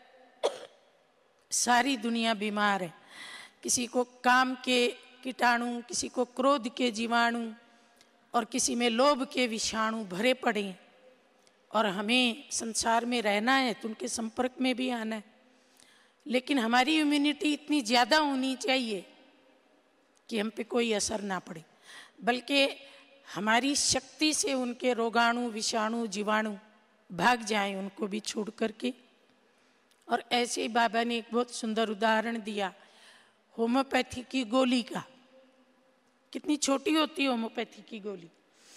सारी दुनिया बीमार है, किसी को काम के कीटाणु, किसी को क्रोध के जीवाणु और किसी में लोभ के विषाणु भरे पड़े हैं। और हमें संसार में रहना है तो उनके संपर्क में भी आना है, लेकिन हमारी इम्यूनिटी इतनी ज़्यादा होनी चाहिए कि हम पे कोई असर ना पड़े, बल्कि हमारी शक्ति से उनके रोगाणु, विषाणु, जीवाणु भाग जाएं, उनको भी छोड़ करके। और ऐसे ही बाबा ने एक बहुत सुंदर उदाहरण दिया होम्योपैथी की गोली का। कितनी छोटी होती है होम्योपैथी की गोली।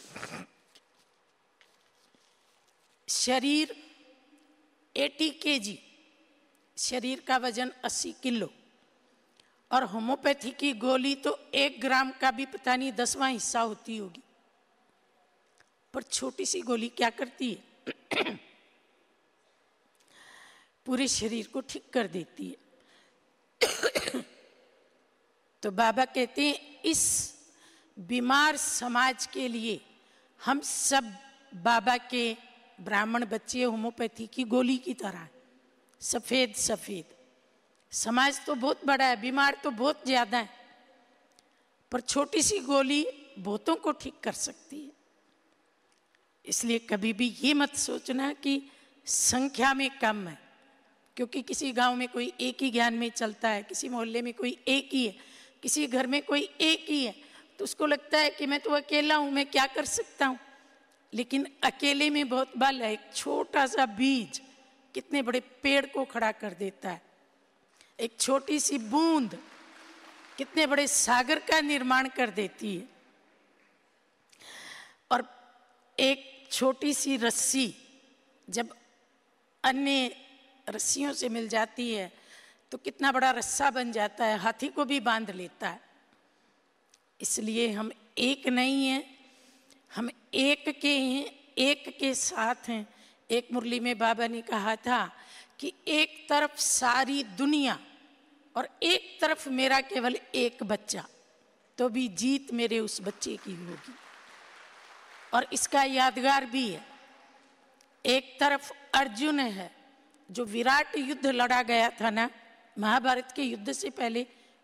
शरीर 80 kg, शरीर का वजन 80 किलो, और होम्योपैथी की गोली तो 1 ग्राम का भी पता नहीं 10वां हिस्सा होती होगी। पर छोटी सी गोली क्या करती है? पूरे शरीर को ठीक कर देती है। तो बाबा कहते हैं इस बीमार समाज के लिए हम सब बाबा के ब्राह्मण बच्चे होम्योपैथी की गोली की तरह हैं, सफेद सफेद। समाज तो बहुत बड़ा है, बीमार तो बहुत ज्यादा है, पर छोटी सी गोली बहुतों को ठीक कर सकती है। इसलिए कभी भी ये मत सोचना कि संख्या में कम है, क्योंकि किसी गांव में कोई एक ही ज्ञान में चलता है, किसी मोहल्ले में कोई एक ही है, किसी घर में कोई एक ही है, तो उसको लगता है कि मैं तो अकेला हूं, मैं क्या कर सकता हूं। लेकिन अकेले में बहुत बल है। एक छोटा सा बीज कितने बड़े पेड़ को खड़ा कर देता है। एक छोटी सी बूंद कितने बड़े सागर का निर्माण कर देती है। और एक छोटी सी रस्सी जब अन्य रस्सियों से मिल जाती है तो कितना बड़ा रस्सा बन जाता है, हाथी को भी बांध लेता है। इसलिए हम एक नहीं हैं, हम एक के हैं, एक के साथ हैं। एक मुरली में बाबा ने कहा था कि एक तरफ सारी दुनिया और एक तरफ मेरा केवल एक बच्चा, तो भी जीत मेरे उस बच्चे की होगी। और इसका यादगार भी है, एक तरफ अर्जुन है जो विराट युद्ध लड़ा गया था ना, महाभारत के युद्ध से पहले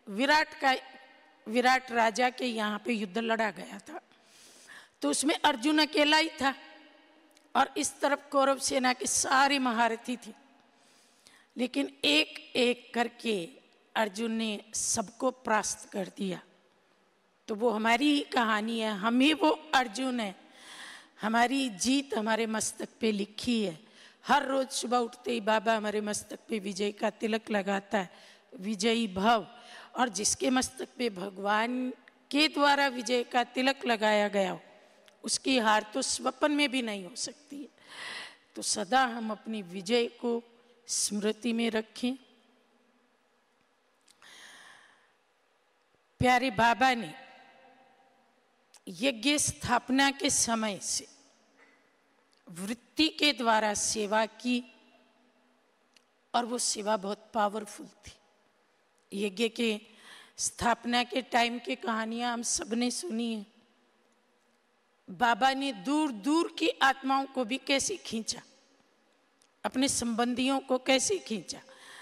विराट राजा के यहाँ पे युद्ध लड़ा गया था, तो उसमें अर्जुन अकेला ही था। और इस तरफ कौरव सेना के सारे महारथी थे, लेकिन एक एक करके अर्जुन ने सबको परास्त कर दिया। तो वो हमारी ही कहानी है, हम ही वो अर्जुन है। हमारी जीत हमारे मस्तक पे लिखी है। हर रोज सुबह उठते ही बाबा हमारे मस्तक पे विजय का तिलक लगाता है, विजयी भव। और जिसके मस्तक पे भगवान के द्वारा विजय का तिलक लगाया गया हो, उसकी हार तो स्वप्न में भी नहीं हो सकती है। तो सदा हम अपनी विजय को स्मृति में रखें। प्यारे बाबा ने यज्ञ स्थापना के समय से वृत्ति के द्वारा सेवा की, और वो सेवा बहुत पावरफुल थी। यज्ञ के स्थापना के टाइम की कहानियां हम सबने सुनी है। बाबा ने दूर दूर की आत्माओं को भी कैसे खींचा, अपने संबंधियों को कैसे खींचा।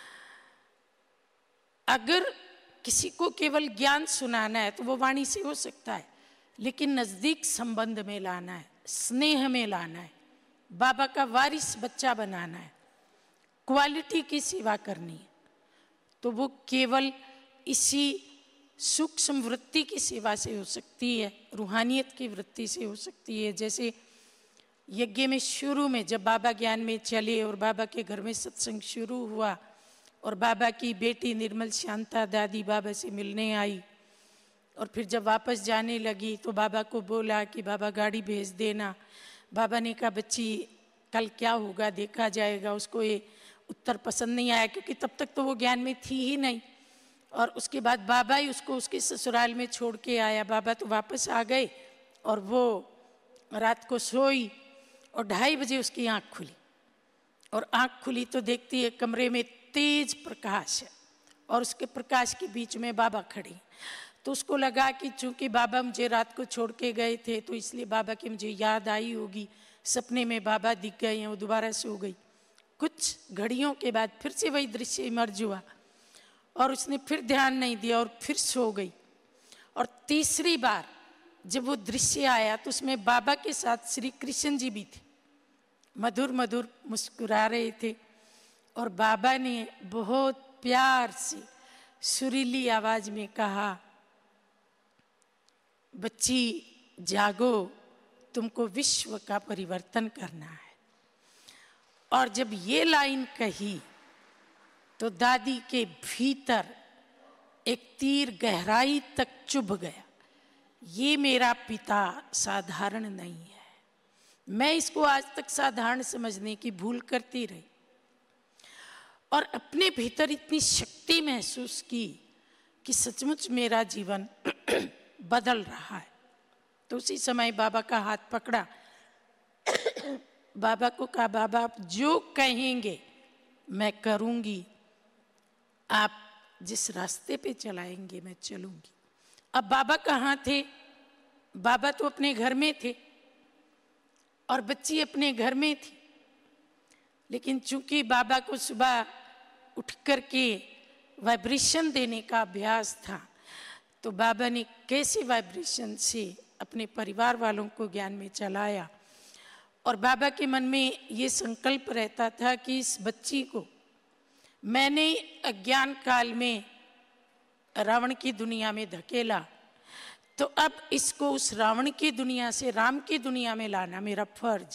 अगर किसी को केवल ज्ञान सुनाना है तो वो वाणी से हो सकता है, लेकिन नजदीक संबंध में लाना है, स्नेह में लाना है, बाबा का वारिस बच्चा बनाना है, क्वालिटी की सेवा करनी है, तो वो केवल इसी सूक्ष्म वृत्ति की सेवा से हो सकती है, रूहानियत की वृत्ति से हो सकती है। जैसे यज्ञ में शुरू में जब बाबा ज्ञान में चले और बाबा के घर में सत्संग शुरू हुआ, और बाबा की बेटी निर्मल शांता दादी बाबा से मिलने आई, और फिर जब वापस जाने लगी तो बाबा को बोला कि बाबा गाड़ी भेज देना। बाबा ने कहा बच्ची कल क्या होगा देखा जाएगा। उसको ये उत्तर पसंद नहीं आया, क्योंकि तब तक तो वो ज्ञान में थी ही नहीं। और उसके बाद बाबा ही उसको उसके ससुराल में छोड़ के आया। बाबा तो वापस आ गए और वो रात को सोई और 2:30 बजे उसकी आँख खुली और आंख खुली तो देखती है कमरे में तेज प्रकाश है और उसके प्रकाश के बीच में बाबा खड़े। तो उसको लगा कि चूंकि बाबा मुझे रात को छोड़ के गए थे तो इसलिए बाबा की मुझे याद आई होगी, सपने में बाबा दिख गए हैं। वो दोबारा सो गई। कुछ घड़ियों के बाद फिर से वही दृश्य इमर्ज हुआ और उसने फिर ध्यान नहीं दिया और फिर सो गई। और तीसरी बार जब वो दृश्य आया तो उसमें बाबा के साथ श्री कृष्ण जी भी थे, मधुर मधुर मुस्कुरा रहे थे। और बाबा ने बहुत प्यार से सुरीली आवाज में कहा, बच्ची जागो, तुमको विश्व का परिवर्तन करना है। और जब ये लाइन कही तो दादी के भीतर एक तीर गहराई तक चुभ गया। ये मेरा पिता साधारण नहीं है। मैं इसको आज तक साधारण समझने की भूल करती रही और अपने भीतर इतनी शक्ति महसूस की कि सचमुच मेरा जीवन बदल रहा है। तो उसी समय बाबा का हाथ पकड़ा, बाबा को कहा, बाबा आप जो कहेंगे मैं करूंगी, आप जिस रास्ते पे चलाएंगे मैं चलूंगी। अब बाबा कहाँ थे? बाबा तो अपने घर में थे और बच्ची अपने घर में थी। लेकिन चूंकि बाबा को सुबह उठ करके वाइब्रेशन देने का अभ्यास था तो बाबा ने कैसे वाइब्रेशन से अपने परिवार वालों को ज्ञान में चलाया। और बाबा के मन में ये संकल्प रहता था कि इस बच्ची को मैंने अज्ञान काल में रावण की दुनिया में धकेला, तो अब इसको उस रावण की दुनिया से राम की दुनिया में लाना मेरा फर्ज।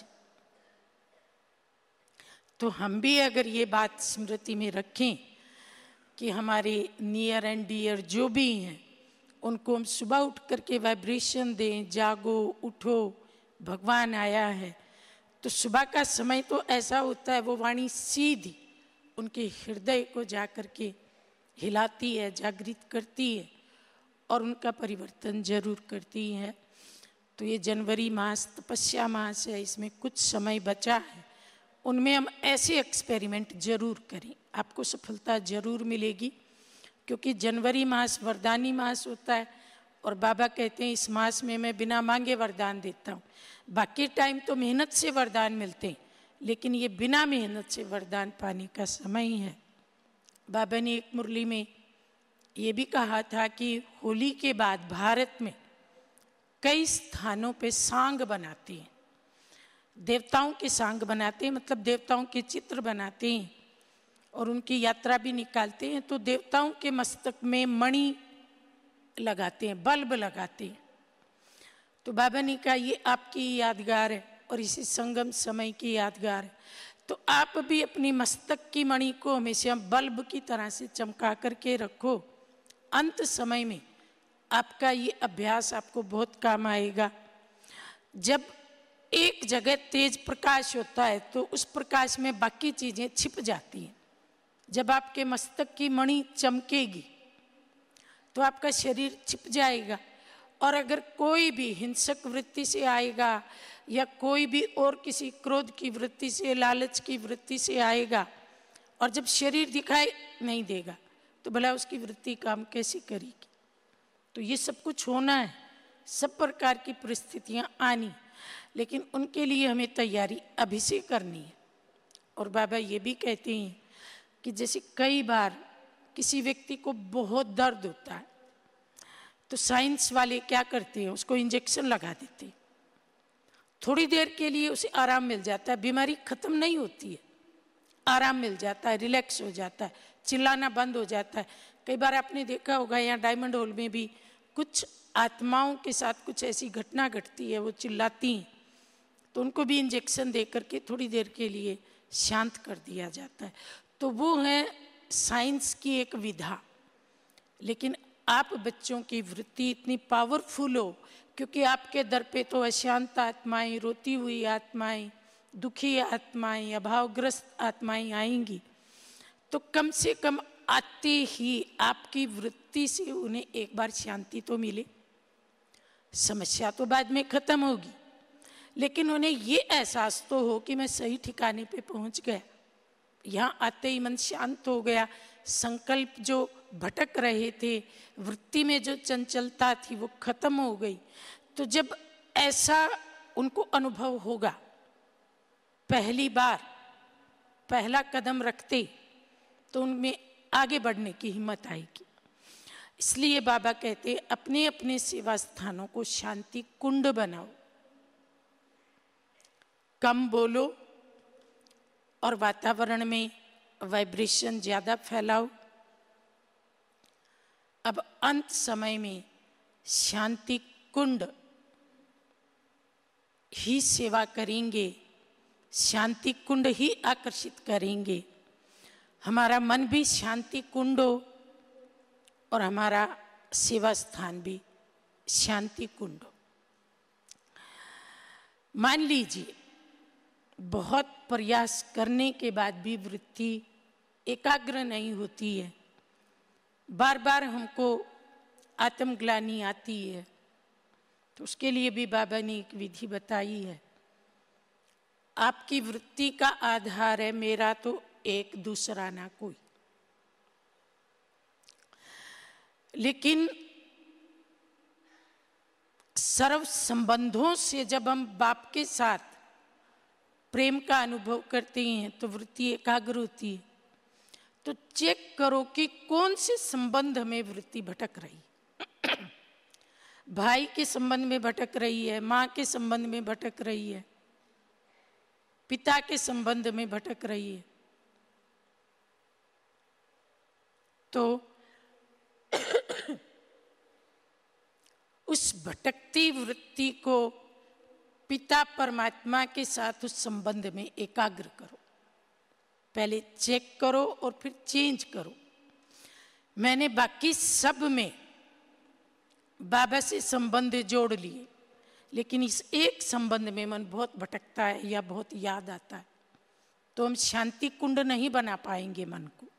तो हम भी अगर ये बात स्मृति में रखें कि हमारे नियर एंड डियर जो भी हैं उनको हम सुबह उठ करके वाइब्रेशन दें, जागो, उठो, भगवान आया है। तो सुबह का समय तो ऐसा होता है, वो वाणी सीधी उनके हृदय को जा करके हिलाती है, जागृत करती है और उनका परिवर्तन जरूर करती है। तो ये जनवरी मास तपस्या मास है, इसमें कुछ समय बचा है, उनमें हम ऐसे एक्सपेरिमेंट जरूर करें, आपको सफलता जरूर मिलेगी। क्योंकि जनवरी मास वरदानी मास होता है और बाबा कहते हैं इस मास में मैं बिना मांगे वरदान देता हूँ। बाकी टाइम तो मेहनत से वरदान मिलते हैं, लेकिन ये बिना मेहनत से वरदान पाने का समय है। बाबा ने एक मुरली में ये भी कहा था कि होली के बाद भारत में कई स्थानों पे सांग बनाते हैं, देवताओं के सांग बनाते हैं, मतलब देवताओं के चित्र बनाते हैं और उनकी यात्रा भी निकालते हैं। तो देवताओं के मस्तक में मणि लगाते हैं, बल्ब लगाते हैं। तो बाबा ने कहा ये आपकी यादगार है और इसी संगम समय की यादगार है। तो आप भी अपनी मस्तक की मणि को हमेशा बल्ब की तरह से चमका करके रखो। अंत समय में आपका ये अभ्यास आपको बहुत काम आएगा। जब एक जगह तेज प्रकाश होता है तो उस प्रकाश में बाकी चीजें छिप जाती हैं। जब आपके मस्तक की मणि चमकेगी तो आपका शरीर छिप जाएगा। और अगर कोई भी हिंसक वृत्ति से आएगा या कोई भी और किसी क्रोध की वृत्ति से, लालच की वृत्ति से आएगा और जब शरीर दिखाई नहीं देगा तो भला उसकी वृत्ति काम कैसे करेगी। तो ये सब कुछ होना है, सब प्रकार की परिस्थितियां आनी, लेकिन उनके लिए हमें तैयारी अभी से करनी है। और बाबा ये भी कहते हैं कि जैसे कई बार किसी व्यक्ति को बहुत दर्द होता है तो साइंस वाले क्या करते हैं, उसको इंजेक्शन लगा देते हैं। थोड़ी देर के लिए उसे आराम मिल जाता है, बीमारी खत्म नहीं होती है, आराम मिल जाता है, रिलैक्स हो जाता है, चिल्लाना बंद हो जाता है। कई बार आपने देखा होगा यहाँ डायमंड हॉल में भी कुछ आत्माओं के साथ कुछ ऐसी घटना घटती है, वो चिल्लाती हैं तो उनको भी इंजेक्शन दे करके थोड़ी देर के लिए शांत कर दिया जाता है। तो वो है साइंस की एक विधा। लेकिन आप बच्चों की वृत्ति इतनी पावरफुल हो, क्योंकि आपके दर पे तो अशांत आत्माएं, रोती हुई आत्माएं, दुखी आत्माएं, अभावग्रस्त आत्माएं आएंगी, तो कम से कम आते ही आपकी वृत्ति से उन्हें एक बार शांति तो मिले। समस्या तो बाद में खत्म होगी, लेकिन उन्हें ये एहसास तो हो कि मैं सही ठिकाने पे पहुंच गया। यहाँ आते ही मन शांत हो गया। संकल्प जो भटक रहे थे, वृत्ति में जो चंचलता थी, वो खत्म हो गई। तो जब ऐसा उनको अनुभव होगा, पहली बार पहला कदम रखते, तो उनमें आगे बढ़ने की हिम्मत आएगी। इसलिए बाबा कहते अपने अपने सेवा स्थानों को शांति कुंड बनाओ, कम बोलो और वातावरण में वाइब्रेशन ज्यादा फैलाओ। अब अंत समय में शांति कुंड ही सेवा करेंगे, शांति कुंड ही आकर्षित करेंगे। हमारा मन भी शांति कुंड हो और हमारा सेवा स्थान भी शांति कुंड हो। मान लीजिए बहुत प्रयास करने के बाद भी वृत्ति एकाग्र नहीं होती है, बार बार हमको आत्मग्लानि आती है, तो उसके लिए भी बाबा ने एक विधि बताई है। आपकी वृत्ति का आधार है मेरा तो एक, दूसरा ना कोई। लेकिन सर्व संबंधों से जब हम बाप के साथ प्रेम का अनुभव करते हैं तो वृत्ति एकाग्र होती है। तो चेक करो कि कौन से संबंध में वृत्ति भटक रही। भाई के संबंध में भटक रही है, माँ के संबंध में भटक रही है, पिता के संबंध में भटक रही है। तो उस भटकती वृत्ति को पिता परमात्मा के साथ उस संबंध में एकाग्र करो। पहले चेक करो और फिर चेंज करो। मैंने बाकी सब में बाबा से संबंध जोड़ लिए, लेकिन इस एक संबंध में मन बहुत भटकता है या बहुत याद आता है, तो हम शांति कुंड नहीं बना पाएंगे मन को।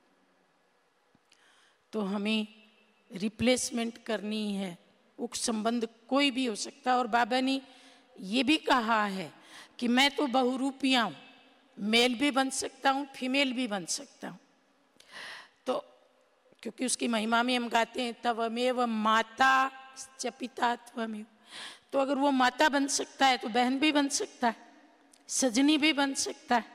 तो हमें रिप्लेसमेंट करनी है। वो संबंध कोई भी हो सकता है। और बाबा ने ये भी कहा है कि मैं तो बहुरूपिया हूँ, मेल भी बन सकता हूँ, फीमेल भी बन सकता हूँ। तो क्योंकि उसकी महिमा में हम गाते हैं तवमेव माता च पिता त्वमेव। तो अगर वो माता बन सकता है तो बहन भी बन सकता है, सजनी भी बन सकता है।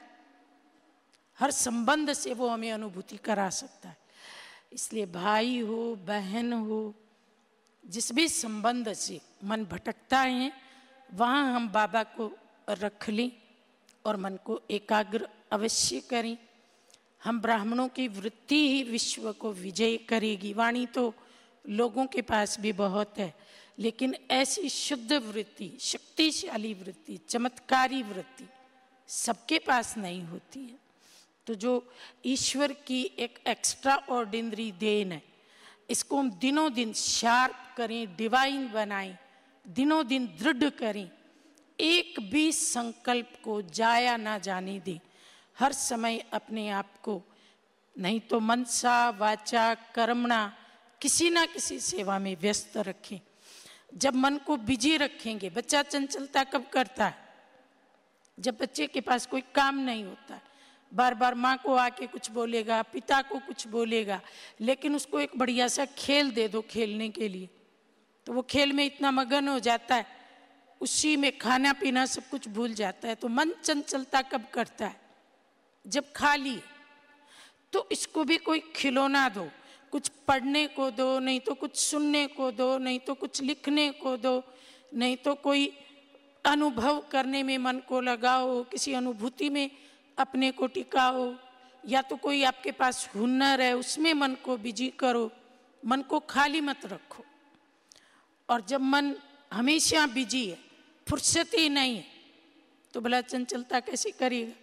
हर संबंध से वो हमें अनुभूति करा सकता है। इसलिए भाई हो, बहन हो, जिस भी संबंध से मन भटकता है वहाँ हम बाबा को रख लें और मन को एकाग्र अवश्य करें। हम ब्राह्मणों की वृत्ति ही विश्व को विजय करेगी। वाणी तो लोगों के पास भी बहुत है, लेकिन ऐसी शुद्ध वृत्ति, शक्तिशाली वृत्ति, चमत्कारी वृत्ति सबके पास नहीं होती है। तो जो ईश्वर की एक एक्स्ट्रा ऑर्डिनरी देन है, इसको हम दिनों दिन शार्प करें, डिवाइन बनाएं, दिनों दिन दृढ़ करें। एक भी संकल्प को जाया ना जाने दें। हर समय अपने आप को नहीं तो मनसा वाचा कर्मणा किसी ना किसी सेवा में व्यस्त रखें। जब मन को बिजी रखेंगे, बच्चा चंचलता कब करता है? जब बच्चे के पास कोई काम नहीं होता है, बार बार माँ को आके कुछ बोलेगा, पिता को कुछ बोलेगा, लेकिन उसको एक बढ़िया सा खेल दे दो खेलने के लिए, तो वो खेल में इतना मगन हो जाता है, उसी में खाना पीना सब कुछ भूल जाता है। तो मन चंचलता कब करता है? जब खाली। तो इसको भी कोई खिलौना दो, कुछ पढ़ने को दो, नहीं तो कुछ सुनने को दो, नहीं तो कुछ लिखने को दो, नहीं तो कोई अनुभव करने में मन को लगाओ, किसी अनुभूति में अपने को टिकाओ, या तो कोई आपके पास हुनर है उसमें मन को बिजी करो। मन को खाली मत रखो। और जब मन हमेशा बिजी है, फुर्सत ही नहीं है, तो भला चंचलता कैसे करेगा?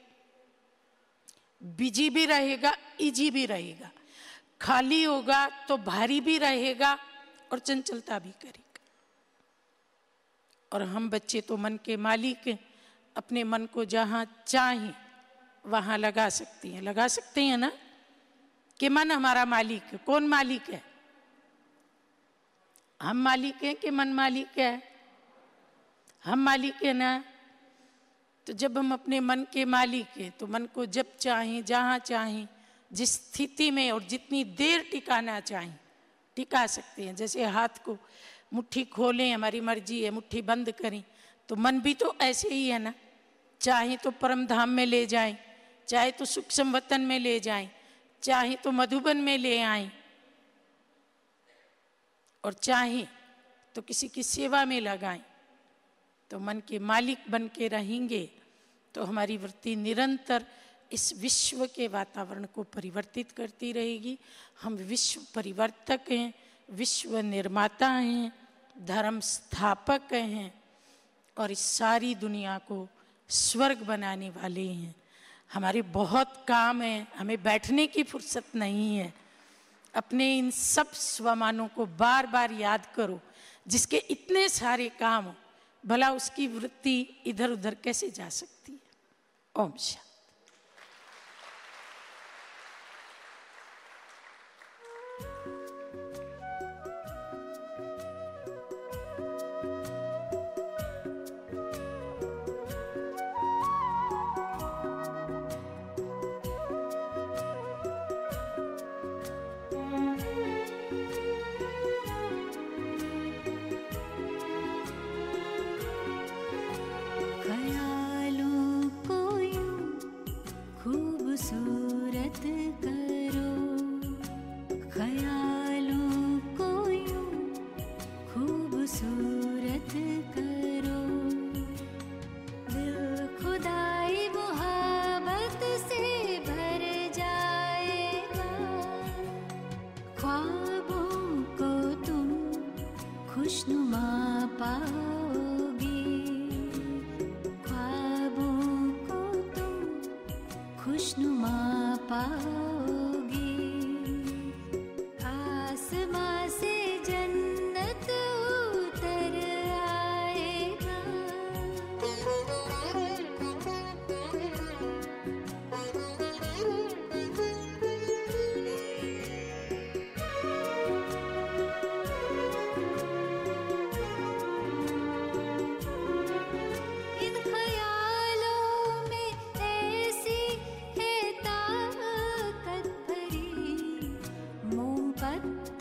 बिजी भी रहेगा, इजी भी रहेगा। खाली होगा तो भारी भी रहेगा और चंचलता भी करेगा। और हम बच्चे तो मन के मालिक हैं, अपने मन को जहाँ चाहें वहाँ लगा सकते हैं ना, कि मन हमारा मालिक है। कौन मालिक है? हम मालिक हैं कि मन मालिक है? हम मालिक है ना। तो जब हम अपने मन के मालिक हैं तो मन को जब चाहें, जहाँ चाहें, जिस स्थिति में और जितनी देर टिकाना चाहें टिका सकते हैं। जैसे हाथ को मुट्ठी खोलें, हमारी मर्जी है, मुट्ठी बंद करें, तो मन भी तो ऐसे ही है ना। चाहे तो परम धाम में ले जाएं, चाहे तो सूक्ष्म वतन में ले जाएं, चाहे तो मधुबन में ले आएं, और चाहे तो किसी की सेवा में लगाएं। तो मन के मालिक बन के रहेंगे तो हमारी वृत्ति निरंतर इस विश्व के वातावरण को परिवर्तित करती रहेगी। हम विश्व परिवर्तक हैं, विश्व निर्माता हैं, धर्म स्थापक हैं और इस सारी दुनिया को स्वर्ग बनाने वाले हैं। हमारे बहुत काम है, हमें बैठने की फुर्सत नहीं है। अपने इन सब स्वमानों को बार बार याद करो, जिसके इतने सारे काम हो, भला उसकी वृत्ति इधर उधर कैसे जा सकती है। ओम शांति। खूबसूरत करो, ख्यालों को यूं खूबसूरत करो। दिल खुदाई मोहब्बत से भर जाएगा, ख्वाबों को तुम खुशनुमा पाओगे, ख्वाबों को तुम खुशनुमा पाओगे। आसमां से जन्नत उतर आएगा, इन ख्यालों में ऐसी है ताकत भरी, मोमबत्ती